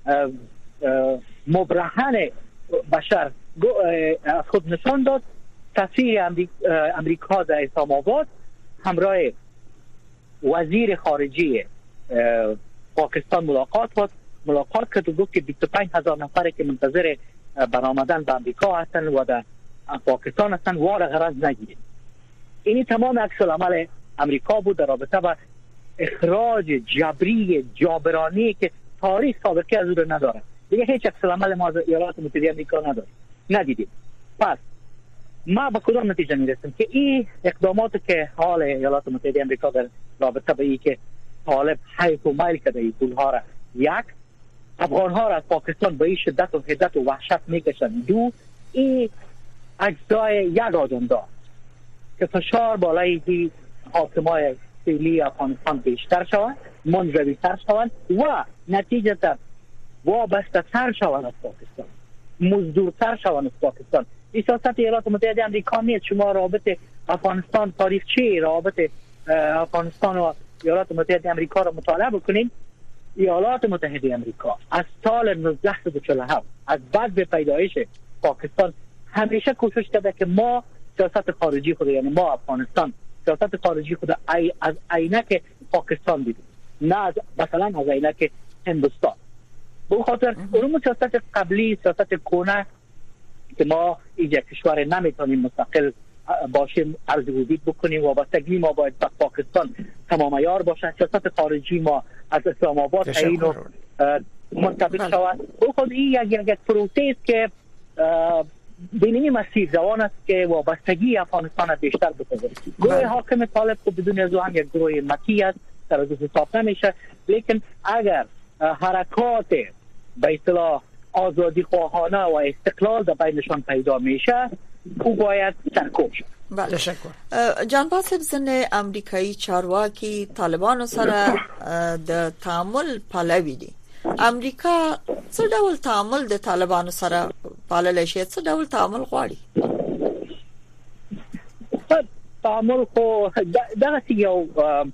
مبرهن بشر از خود نشان داد، تصویر امریکا در اسلام آباد همراه وزیر خارجه پاکستان ملاقات کرد ملاقات کرد و گفت که بیست و پنج هزار نفر که منتظر برآمدن به امریکا هستن و در پاکستان هستن وار غرض نگیرید. اینی تمام عکس العمل امریکا بود در رابطه با اخراج جبری جابرانی که تاریخ سابقه از او نداره. دیگه هیچ عکس العمل ما از ایالات متحده آمریکا نداره، ندیدیم. پس ما به کدام نتیجه میرسیم که این اقدامات که حال ایالات متحده آمریکا در رابطه با این که طالب حیف و میل کرده این پولها را، یک، افغانها را از پاکستان به این شدت و حدت و وحشت میکشن، دو، این اجزای یک آجنده که فشار بالای این حاکمای فعلی افغانستان بیشتر شوند، منزوی تر شوند و نتیجتا وابسته تر شوند از پاکستان، مزدورتر شوند از پاکستان. این سیاست ایالات متحده آمریکا نیست. شما رابطه افغانستان تاریخچه رابطه افغانستان و ایالات متحده آمریکا را مطالعه بکنید. ایالات متحده آمریکا از سال نوزده صد و چهل و هفت از بعد به پیدایش پاکستان همیشه کوشش کرده که ما سیاست خارجی خود، یعنی ما افغانستان سیاست خارجی خود ای از عینک پاکستان دیدیم، نه از مثلا از عینک هندوستان. به خاطر اون سیاست قبلی، سیاست کونه که ما یک کشور نمیتونیم مستقل باشیم عرض وجود بکنیم، وابستگی ما باید به پاکستان تمام عیار باشه، سیاست خارجی ما از اسلام آباد اینو منطبق شود. به خود این یک یک پروسه که بینی مسیر روان است که وابستگی افغانستان بیشتر بکنه. گروه حاکم طالب خود بدون از هم یک گروه مکی است، در از حساب نمیشه، لیکن اگر حرکات به اصطلاح آزادی خواهانه و استقلال در بینشان پیدا میشه، او باید سرکوب شد.
بله، تشکر. جانباز زن امریکایی چارواکی طالبانو سره د تعامل پلوی دي. امریکا څه ډول تعامل د طالبانو سره پالل شي؟ څه ډول تعامل غواړي؟
تعامل خو دغه یو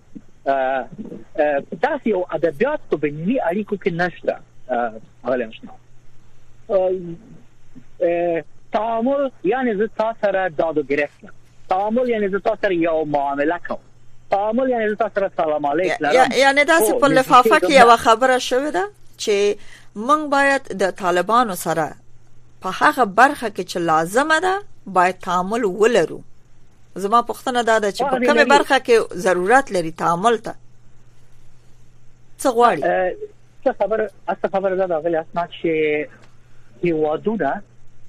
داسې یو ادبیات په بیني اړیکو کې نشته. هغه نشته تعامل یعنی زه تاسو سره داد و گرفت، تعامل یعنی زه تاسو سره یو معامله کوم، تعامل یعنی زه تاسو سره سلام علیکم لرم.
یعنی داسې په لفافه کې یو خبره شوې ده چې موږ باید د طالبانو سره په هغه برخه کې چې لازمه ده باید تعامل ولرو. زما پوښتنه دا ده چې په کومه برخه کې ضرورت لري تعامل ته څه غواړي؟
څه خبر اصل خبر ده غلی اسناد چې هیوادونه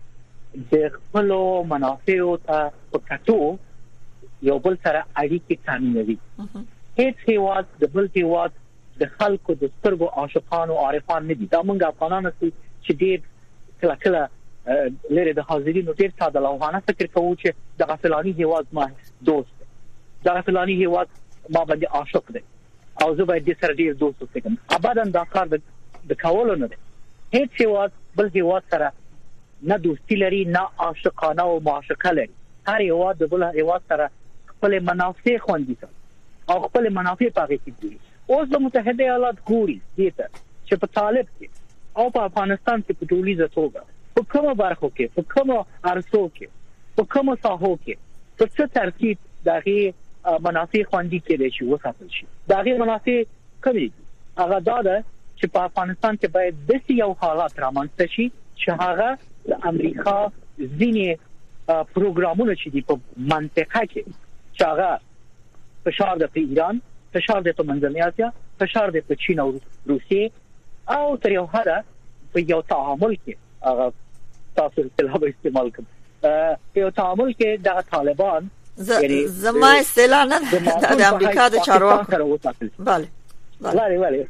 د خپل منافع ته په کتو یو بل سره اړیکې تامینوي. هیڅ هیواد د بل هیواد د خلکو د سترګو عاشقان او عارفان نه دي. دا موږ افغانان چې ډېر کله کله لري د حاضرینو ډېر ساده لوحانه فکر کوو چې د غفلانی هیواد ما دوست دی، د غفلانی هیواد ما باندې عاشق دی او زه باید دې سره ډېر دوست وکړم. ابدا دا کار د کولو نه دی. هیڅ هیواد بل هیواد سره نه دوستی لري، نه عاشقانه او معاشقه لري. هر هیواد د بل هیواد سره خپل منافع خوندي او خپل منافع پاږي کوي. اوس د متحده ایالات ګوري دې ته چې په طالب کې او په افغانستان کې په ټولیزه توګه په کومه برخه کې، په کومه ارسو کې، په کومه ساحو کې په څه ترتیب دغه منافع خوندي کېدای شي وساتل شي. دغه منافع کوي هغه دا ده چې په افغانستان کې باید د یو حالات رامنځته شي چې هغه د امریکا ځینې پروګرامونه چې دی په منطقه کې چې هغه فشار د ایران، فشار د منځنۍ اسیا، فشار د چین او روسیې او تر یو حده په یو تعامل کې هغه تاسو اصطلاح استعمال کوم یو تعامل کې د طالبان
یعنی زما اصطلاح نه د امریکا د چارواکو. بله
بله بله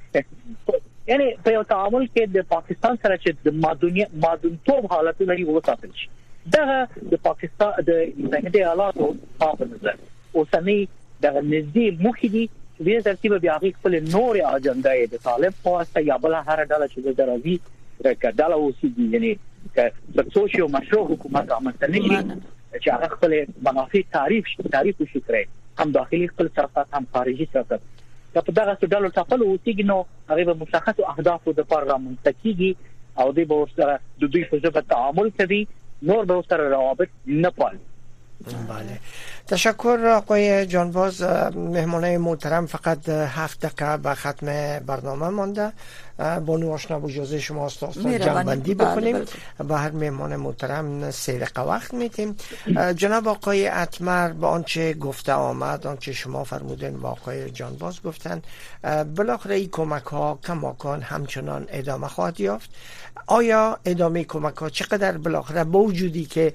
یعنی په یو تعامل کې د پاکستان سره چې د مادونی مادونتوب حالت لري وساتل شي. دغه د پاکستان د متحده ایالاتو په نظر اوسنۍ د نږدې مخې دي چې د ترتیب بیا غي خپل نور اجنډا د طالب په واسطه یا بل هر ډول چې د درازي راکړل او سي دي یعنی د سوشیو مشروع حکومت عملته نه چې هغه خپل منافع تعریف شي تعریف شي کړي، هم داخلي خپل سیاست هم خارجي سیاست. په دغه ډول ټاکل اوسېږي نو هغه به مشخصو اهدافو د پاره منتقيږي او د به سره د دوی په ژبه تعامل کوي، نور به سره روابط نه پالي.
بله، تشکر آقای جانباز. مهمانای محترم فقط هفت دقیقه به ختم برنامه مانده. بانو آشنا با اجازه شما استاد جمع‌بندی بکنیم. به هر مهمان محترم سه دقیقه وقت میدیم. جناب آقای اتمر با آنچه گفته آمد، آنچه شما فرمودین با آقای جانباز گفتن، بالاخره این کمک ها کماکان همچنان ادامه خواهد یافت. آیا ادامه کمک ها چقدر بالاخره با وجودی که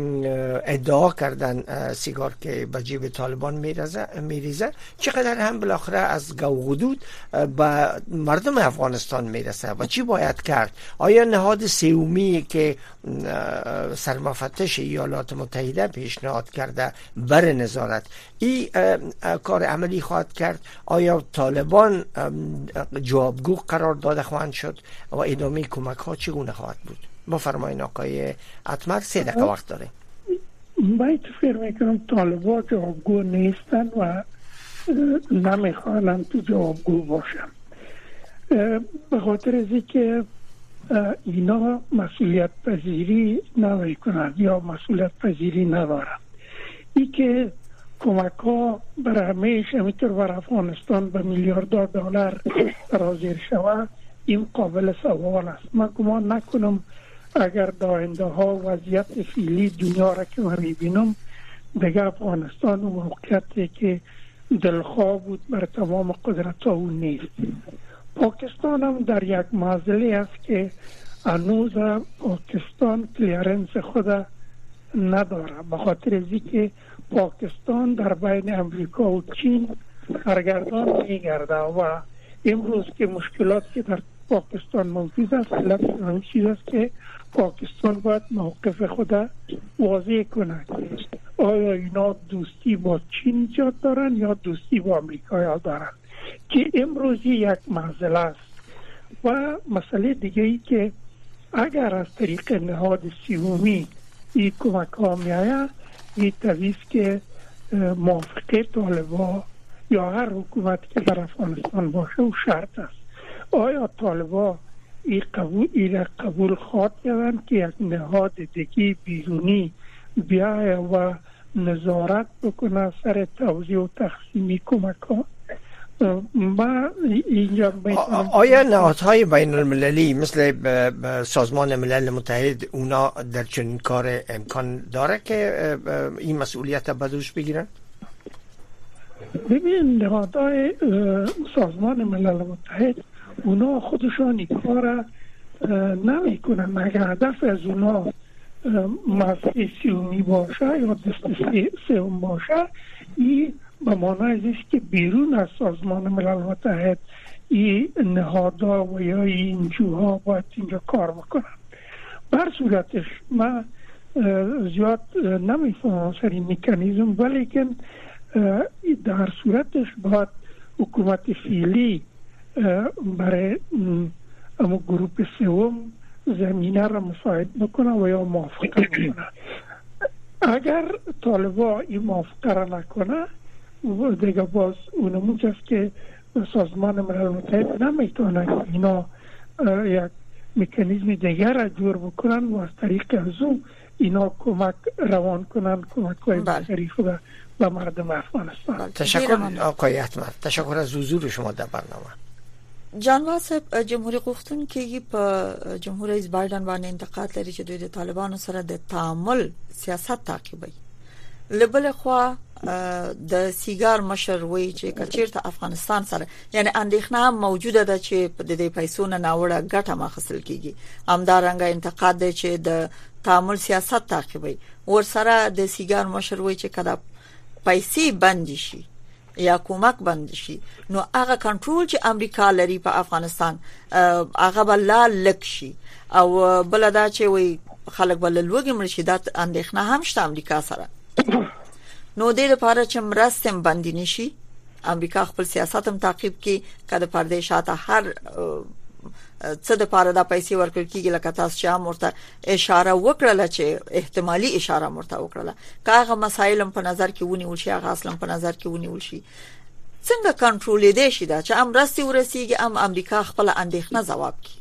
ادعا کردن سیگار که به جیب طالبان میریزه میریزه چقدر هم بالاخره از گو حدود به مردم افغانستان میرسه و چی باید کرد؟ آیا نهاد سومی که سرمفتش ایالات متحده پیشنهاد کرده بر نظارت این کار عملی خواهد کرد؟ آیا طالبان جوابگو قرار داده خواهند شد و ادامه کمک ها چگونه خواهد بود؟ بفرمایید آقای اتمر، سه دقیقه وقت داره.
باید فکر میکنم طالبان جوابگو نیستن و نمیخوانن تو جوابگو باشن، به خاطر از اینکه اینا مسئولیت پذیری نمیکنن یا مسئولیت پذیری ندارن. ای که کمک ها برای همیشه میتر بر افغانستان به میلیاردها دلار رازیر شود این قابل سوال است. من گمان نکنم اگر در آینده ها وضعیت فعلی دنیا را که من میبینم دیگه افغانستان و موقعیتی که دلخواه بود بر تمام قدرت ها او نیست. پاکستان هم در یک معضله است که هنوز پاکستان کلیرنس خود نداره، به خاطر اینکه که پاکستان در بین امریکا و چین سرگردان میگرده و امروز که مشکلات که در پاکستان موجود است علت همین چیز است که پاکستان باید موقف خود واضح کنه. آیا اینا دوستی با چین ایجاد دارن یا دوستی با امریکا دارن که امروز یک معضله است. و مسئله دیگه ای که اگر از طریق نهاد سیومی این کمک ها می آید این طبیعی که موافقه طالبان یا هر حکومت که در افغانستان باشه و شرط است. آیا طالبان این قبول این قبول خواهد کردند که یک نهاد دیگه بیرونی بیاید و نظارت بکنه سر توزیع و تقسیم کمک ها؟ ما اینجا
آیا نهادهای بین المللی مثل سازمان ملل متحد اونا در چنین کار امکان داره که این مسئولیت به دوش بگیرن؟
ببین نهادهای سازمان ملل متحد اونا خودشان این کار نمی کنن. مگر هدف از اونا مسئله سیومی باشه یا دست سوم باشه این به معنی است که بیرون از سازمان ملل متحد این نهادها و یا این جوها باید اینجا کار بکنن. بر صورتش من زیاد نمیفهمم سر این مکانیزم، ولیکن در صورتش باید حکومت فعلی برای اما گروپ سوم زمینه را مساعد بکنه و یا موافقه بکنه. اگر طالبان این موافقه را نکنه دیگه باز اونمون است که سازمان ملل متحد نمیتونه اینا یک مکانیزم دیگر را جور بکنن و از طریق از اون اینا کمک روان کنن، کمک های بسری خود به مردم افغانستان.
تشکر آقای احمد، تشکر از حضور شما در برنامه.
جان واسب جمهوری غوښتون کې په جمهور رئیس بایدن باندې انتقاد لري چې دوی د طالبانو سره د تعامل سیاست تعقیبوي. لبل خو د سیګار مشر وی چې کچیرته افغانستان سره یعنی اندېښنه موجوده ده چې د دې پیسو نه ناوړه ګټه مخسل کیږي. همدارنګه انتقاد دی چې د تعامل سیاست تعقیبوي. ور سره د سیګار مشر وی چې کله پیسې بند شي یا کومک بند شي نو هغه کنټرول چې امریکا لري په افغانستان هغه بل لک شي او بل دا چې وي خلک بل لوګي مرشي د اندېښنه هم شته امریکا سره. نو د لپاره چې مرستم بند نشي امریکا خپل سیاست هم تعقیب کړي کله پردې شاته هر څه د پاره د پیسې ورکړ کیږي لکه تاسو چې امرته اشاره وکړه چې احتمالي اشاره مرته وکړه کاغه مسایل په نظر کې ونیول شي هغه اصلا په نظر کې ونیول شي څنګه کنټرول دې شي دا چې امرستي ورسیږي ام امریکا خپل اندېښنه ځواب کړي.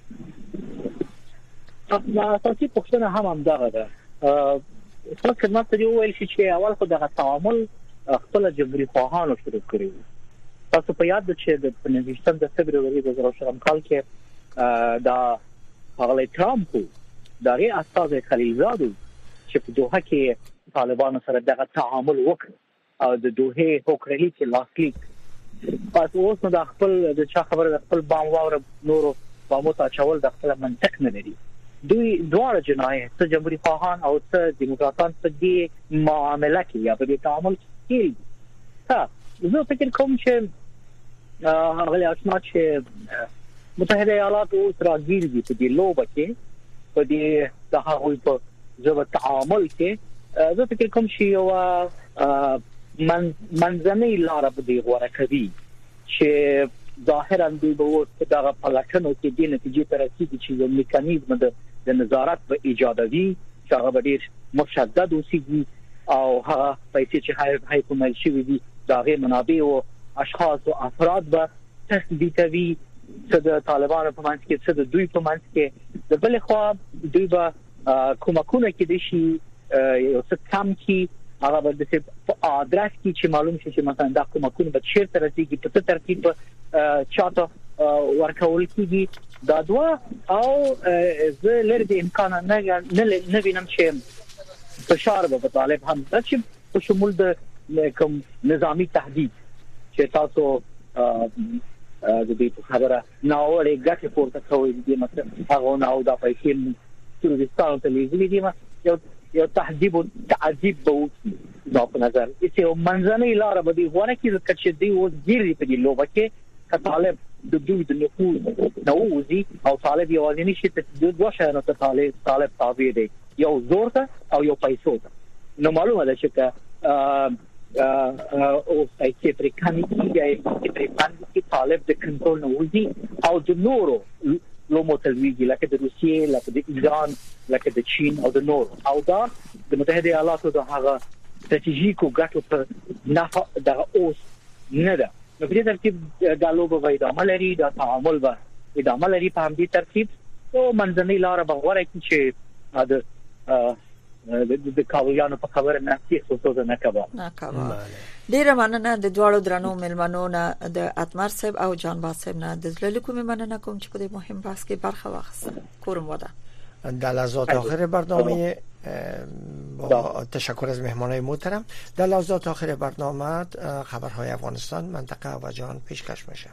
دا تاسو پوښتنه هم هم دا ده خو خدمت ته ویل شي چې اول خو دغه تعامل خپل جمهوریت خواهانو شروع کړی. تاسو په یاد ده چې د پنځم د فبرवरी د زر شرم کال کې دا هغه ترامپ دغه اساس خلیلزاد چې په دوحه کې طالبانو سره دغه تعامل وکړ او د دوحه حکومت کې لاسلیک پس اوس نو د خپل د چا خبره د خپل بام واور نورو بامو ته چول د خپل منطق نه لري. دوی دوه جنایت څه جمهوریت خواهان او څه دیموکراتان په دې معاملې کې یا په دې تعامل کې ها زه فکر کوم چې هغه اسناد چې متحده ایالات او اسرائیل دي په دې لوبه کې په دې د هغوی په ځواب تعامل کې زه فکر کوم چې یو من منځنۍ لار به دی غوړه کوي چې ظاهرا دوی به دغه پلاتنو کې د نتیجې تر رسیدي چې یو میکانیزم د نظارت په ایجادوي چې هغه ډیر مشدد اوسېږي او هغه پیسې چې هاي هاي کومل شي دي دغه منابع او اشخاص او افراد به تثبیتوي چې د طالبانو په منځ کې چې د دوی په منځ کې د بل خوا دوی به کومکونه کې دي شي یو څه کم کې هغه به د آدرس کې چې معلوم شي چې مثلا دا کومکونه به چیرته راځي په څه ترتیب چاته ورکول کیږي دا دوا او زه لري د امکان نه نه وینم چې فشار به طالب هم چې په شمول د کوم نظامی تهدید چې تاسو د دې خبره ناوړه ګټه پورته کوي د مطلب هغه نو دا پیسې ترورستانو ته لیږلي دي یو یو تهدید او تعذيب به دا په نظر چې منځنۍ لار به دی غوړه کې چې دی او ګیري په دې لوبه کې طالب د دوی د نفوذ نووزي او طالب یوازینی شي ته د دوه شانو ته طالب طالب تابع دی یو زور ته او یو پیسو ته نو معلومه ده چې او چې پرې کمی کیږي چې پرې باندې طالب د کنټرول نووزي او د نورو لومو تلویږي لکه د روسیې لکه د ایران لکه د چین او د نور او دا د متحده ایالاتو د هغه ستراتیژیکو ګټو په نفع د اوس نه ده نو په دې ترتیب د لوبو وای د عملري د تعامل به د عملري په همدې ترتیب او منځنۍ لار به غوړه کی چې د د کاویانو په خبره نه کیږي څه نه کبا
نه کبا ډیره مننه د دواړو درنو ملمنو نه د اتمر صاحب او جان باز صاحب نه د زړه کومه مننه کوم چې په دې مهم بحث کې برخه واخیسته کوم ودا
در لحظات آخر برنامه با تشکر از مهمانای محترم در لحظات آخر برنامه خبرهای افغانستان منطقه و جهان پیشکش میشه.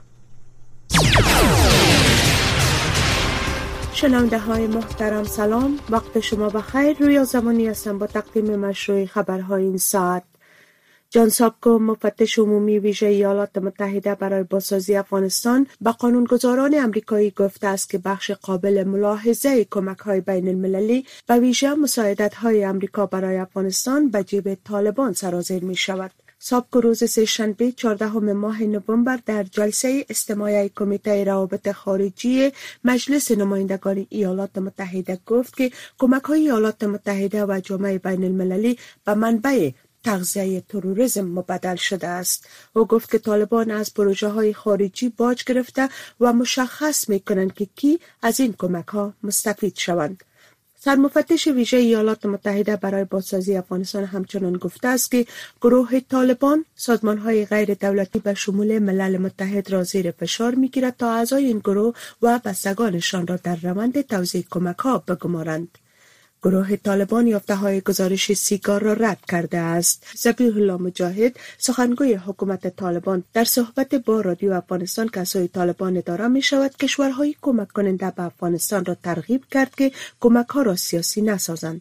شنونده های محترم سلام، وقت شما بخیر. رویا زمانی هستم با تقدیم مشروع خبرهای این ساعت. جان سابکو مفتش عمومی ویژه ایالات متحده برای بازسازی افغانستان به قانونگذاران امریکایی گفته است که بخش قابل ملاحظه کمک‌های بین المللی و ویژه مساعدت‌های امریکا برای افغانستان به جیب طالبان سرازیر می‌شود. سابکو روز سه‌شنبه چهاردهم ماه نوامبر در جلسه استماعی کمیته روابط خارجی مجلس نمایندگان ایالات متحده گفت که کمک‌های ایالات متحده و جامعه بین المللی به منبع تغذیه تروریسم مبدل شده است. او گفت که طالبان از پروژه های خارجی باج گرفته و مشخص می کنند که کی از این کمک ها مستفید شوند. سرمفتش ویژه ایالات متحده برای بازسازی افغانستان همچنان گفته است که گروه طالبان سازمان های غیر دولتی به شمول ملل متحد را زیر فشار می گیرد تا اعضای این گروه و بستگانشان را در روند توزیع کمک ها بگمارند. گروه طالبان یافته‌های گزارش سیگار را رد کرده است. ذبیح الله مجاهد سخنگوی حکومت طالبان در صحبت با رادیو افغانستان که سوی طالبان اداره می شود کشورهای کمک کننده به افغانستان را ترغیب کرد که کمک ها را سیاسی نسازند.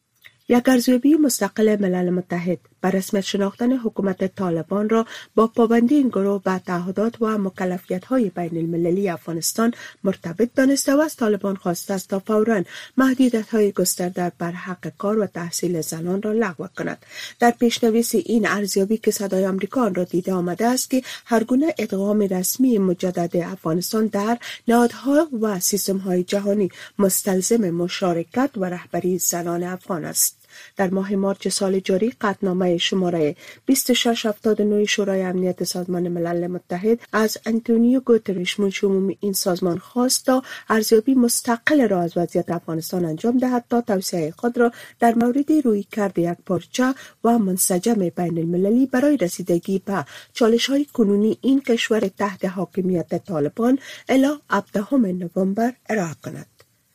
یک ارزیابی مستقل ملل متحد بر رسمیت شناختن حکومت طالبان را با پابندی این گروه به تعهدات و مکلفیت‌های بین المللی افغانستان مرتبط دانسته و از طالبان خواسته است تا فوراً محدودیت‌های گسترده بر حق کار و تحصیل زنان را لغو کند. در پیشنویس این ارزیابی که صدای آمریکا را دیده آمده است که هرگونه ادغام رسمی مجدد افغانستان در نهادها و سیستم‌های جهانی مستلزم مشارکت و رهبری زنان افغان است. در ماه مارچ سال جاری قطعنامه شماره بیست و شش هفتاد و نه شورای امنیت سازمان ملل متحد از انتونیو گوترش منشی عمومی این سازمان خواست تا ارزیابی مستقل را از وضعیت افغانستان انجام دهد تا توسعه خود را در مورد رویکرد یکپارچه و منسجم بین المللی برای رسیدگی به چالش‌های کنونی این کشور تحت حاکمیت طالبان الی هفدهم نوامبر ارائه کند.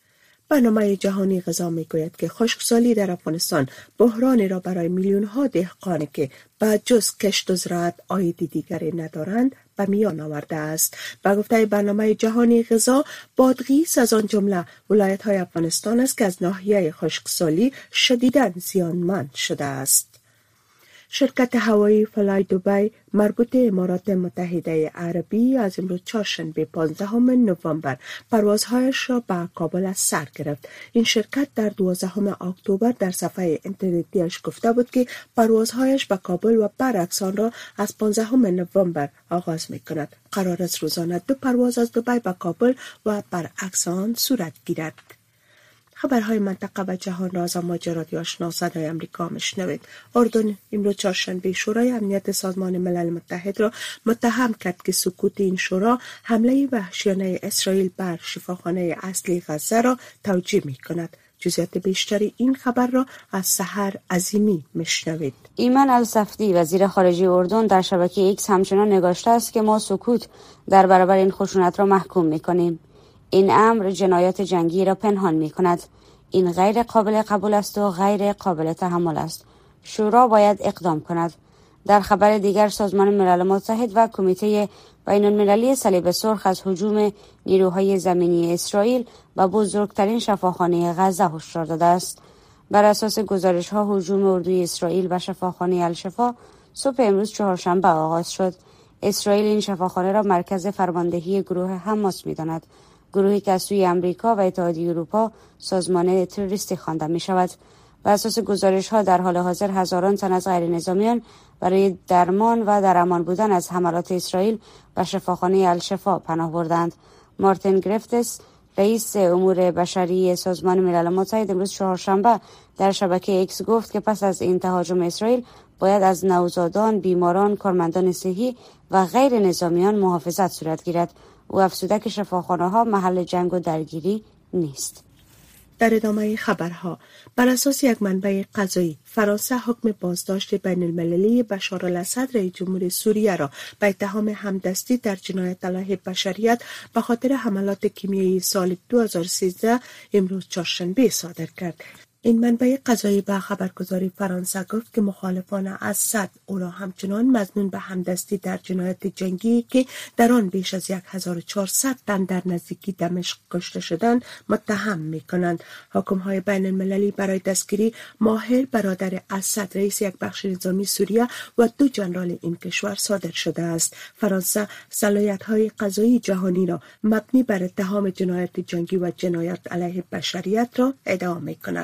برنامه جهانی غذا میگوید که خشکسالی در افغانستان بحرانی را برای میلیون ها دهقانی که به جز کشت و زراعت عایدی دیگری ندارند به میان آورده است. به گفته برنامه جهانی غذا، بادغیس از آن جمله ولایت های افغانستان است که از ناحیه خشکسالی شدیداً زیانمند شده است. شرکت هوایی فلای دبی مربوط امارات متحده عربی از امروز چهارشنبه پانزدهم نوامبر پروازهایش را به کابل از سر گرفت. این شرکت در دوازدهم اکتبر در صفحه اینترنتیش گفته بود که پروازهایش به کابل و برعکس آن را از پانزدهم نوامبر آغاز می‌کند. قرار است روزانه دو پرواز از دبی به کابل و برعکس آن صورت گیرد. خبرهای منطقه و جهان را از ماجرات آشنا صدای آمریکا میشنوید. اردن امروز چهارشنبه شورای امنیت سازمان ملل متحد را متهم کرد که سکوت این شورا حمله وحشیانه اسرائیل بر شفاخانه اصلی غزه را توجیه می کند. جزئیات بیشتری این خبر را از سحر عظیمی میشنوید.
ایمن الصفدی وزیر خارجه اردن در شبکه ایکس همچنان نگاشته است که ما سکوت در برابر این خشونت را محکوم می‌کنیم. این امر جنایات جنگی را پنهان می‌کند. این غیر قابل قبول است و غیر قابل تحمل است. شورا باید اقدام کند. در خبر دیگر سازمان ملل متحد و کمیته بین‌المللی صلیب سرخ از هجوم نیروهای زمینی اسرائیل به بزرگترین شفاخانه غزه هشدار داده است. بر اساس گزارش‌ها هجوم اردوی اسرائیل به شفاخانه الشفا صبح امروز چهارشنبه آغاز شد. اسرائیل این شفاخانه را مرکز فرماندهی گروه حماس می‌داند. گروهی که از سوی امریکا و اتحادیه اروپا سازمان تروریستی خوانده می‌شود. بر اساس گزارش‌ها در حال حاضر هزاران تن از غیرنظامیان برای درمان و در امان بودن از حملات اسرائیل به شفاخانه الشفا پناه بردند. مارتین گرفتس رئیس امور بشری سازمان ملل متحد امروز چهارشنبه در شبکه ایکس گفت که پس از این تهاجم اسرائیل باید از نوزادان، بیماران، کارمندان صحی و غیر نظامیان محافظت صورت گیرد. او افزوده که شفاخانه‌ها محل جنگ و درگیری نیست.
در ادامه خبرها بر اساس یک منبع قضایی فرانسه حکم بازداشت بین المللی بشار الاسد رئیس جمهور سوریه را به اتهام همدستی در جنایت علیه بشریت به خاطر حملات کیمیایی سال دو هزار و سیزده امروز چهارشنبه صادر کرد. این منبع قضایی به خبرگزاری فرانسه گفت که مخالفان اسد او را همچنان مظنون به همدستی در جنایت جنگی که در آن بیش از هزار و چهارصد تن در نزدیکی دمشق کشته شدند متهم می‌کنند. حکم‌های بین المللی برای دستگیری ماهر برادر اسد رئیس یک بخش نظامی سوریه و دو ژنرال این کشور صادر شده است. فرانسه صلاحیت‌های قضایی جهانی را مبنی بر اتهام جنایت جنگی و جنایت علیه بشریت را ادعا می‌کند.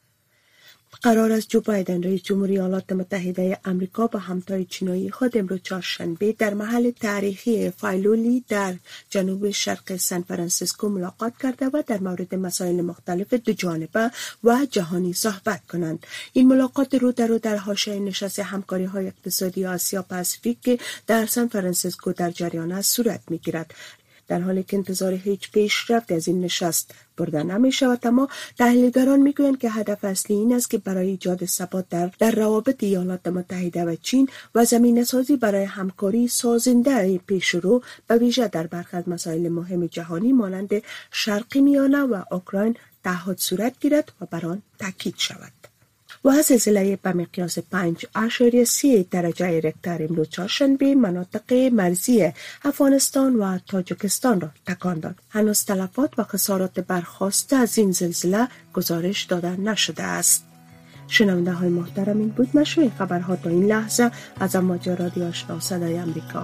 قرار است جو بایدن رئیس جمهوری ایالات متحده آمریکا با همتای چینی خود امروز چهارشنبه در محل تاریخی فایلولی در جنوب شرق سان فرانسیسکو ملاقات کرده و در مورد مسائل مختلف دو جانبه و جهانی صحبت کنند. این ملاقات رو در رو در حاشیه نشست همکاری‌های اقتصادی آسیا پاسیفیک که در سان فرانسیسکو در جریان است صورت می‌گیرد. در حالی که انتظار هیچ پیشرفت از این نشست برده نمی شود، اما تحلیلگران می گویند که هدف اصلی این است که برای ایجاد ثبات در در روابط ایالات متحده و چین و زمینه سازی برای همکاری سازنده پیش رو به ویژه در برخی از مسائل مهم جهانی مانند شرق میانه و اوکراین تعهد صورت گیرد و بر آن تاکید شود. و زلزله به مقیاس پنج اشاریه سه درجه ریکتر امروز چهارشنبه مناطق مرزی افغانستان و تاجیکستان را تکان داد. هنوز تلفات و خسارات برخاسته از این زلزله گزارش داده نشده است. شنونده های محترم، این بود مشروع خبرها تا این لحظه از امواج رادیو آشنا صدای امریکا.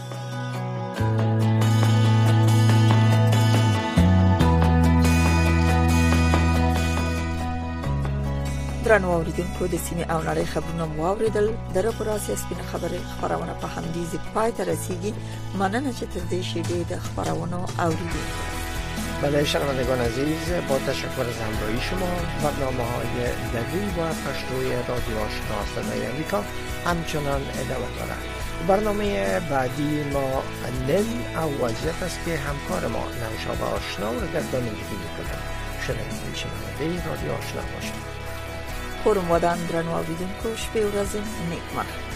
درنو اوریدونکو د سیمې او نړۍ خبرونه مو اوریدل. دغه پروسه سپینه خبرې خبرونه په همدې ځای پای ته رسیدي. مننه چې تر دې شیبې د خبرونو اوریدل.
بله شنوندگان عزیز، با تشکر از همراهی شما. برنامه‌های دری و پشتوی رادیو آشنا صدای آمریکا همچنان ادامه دارد. برنامه بعدی ما نل او وضعیت است که همکار ما نوشابه آشنا و گردانندگی می‌کند. شنونده رادیو آشنا باشید.
خورم ودان درنو اوریدونکو شپې ورځې نیکمرغه.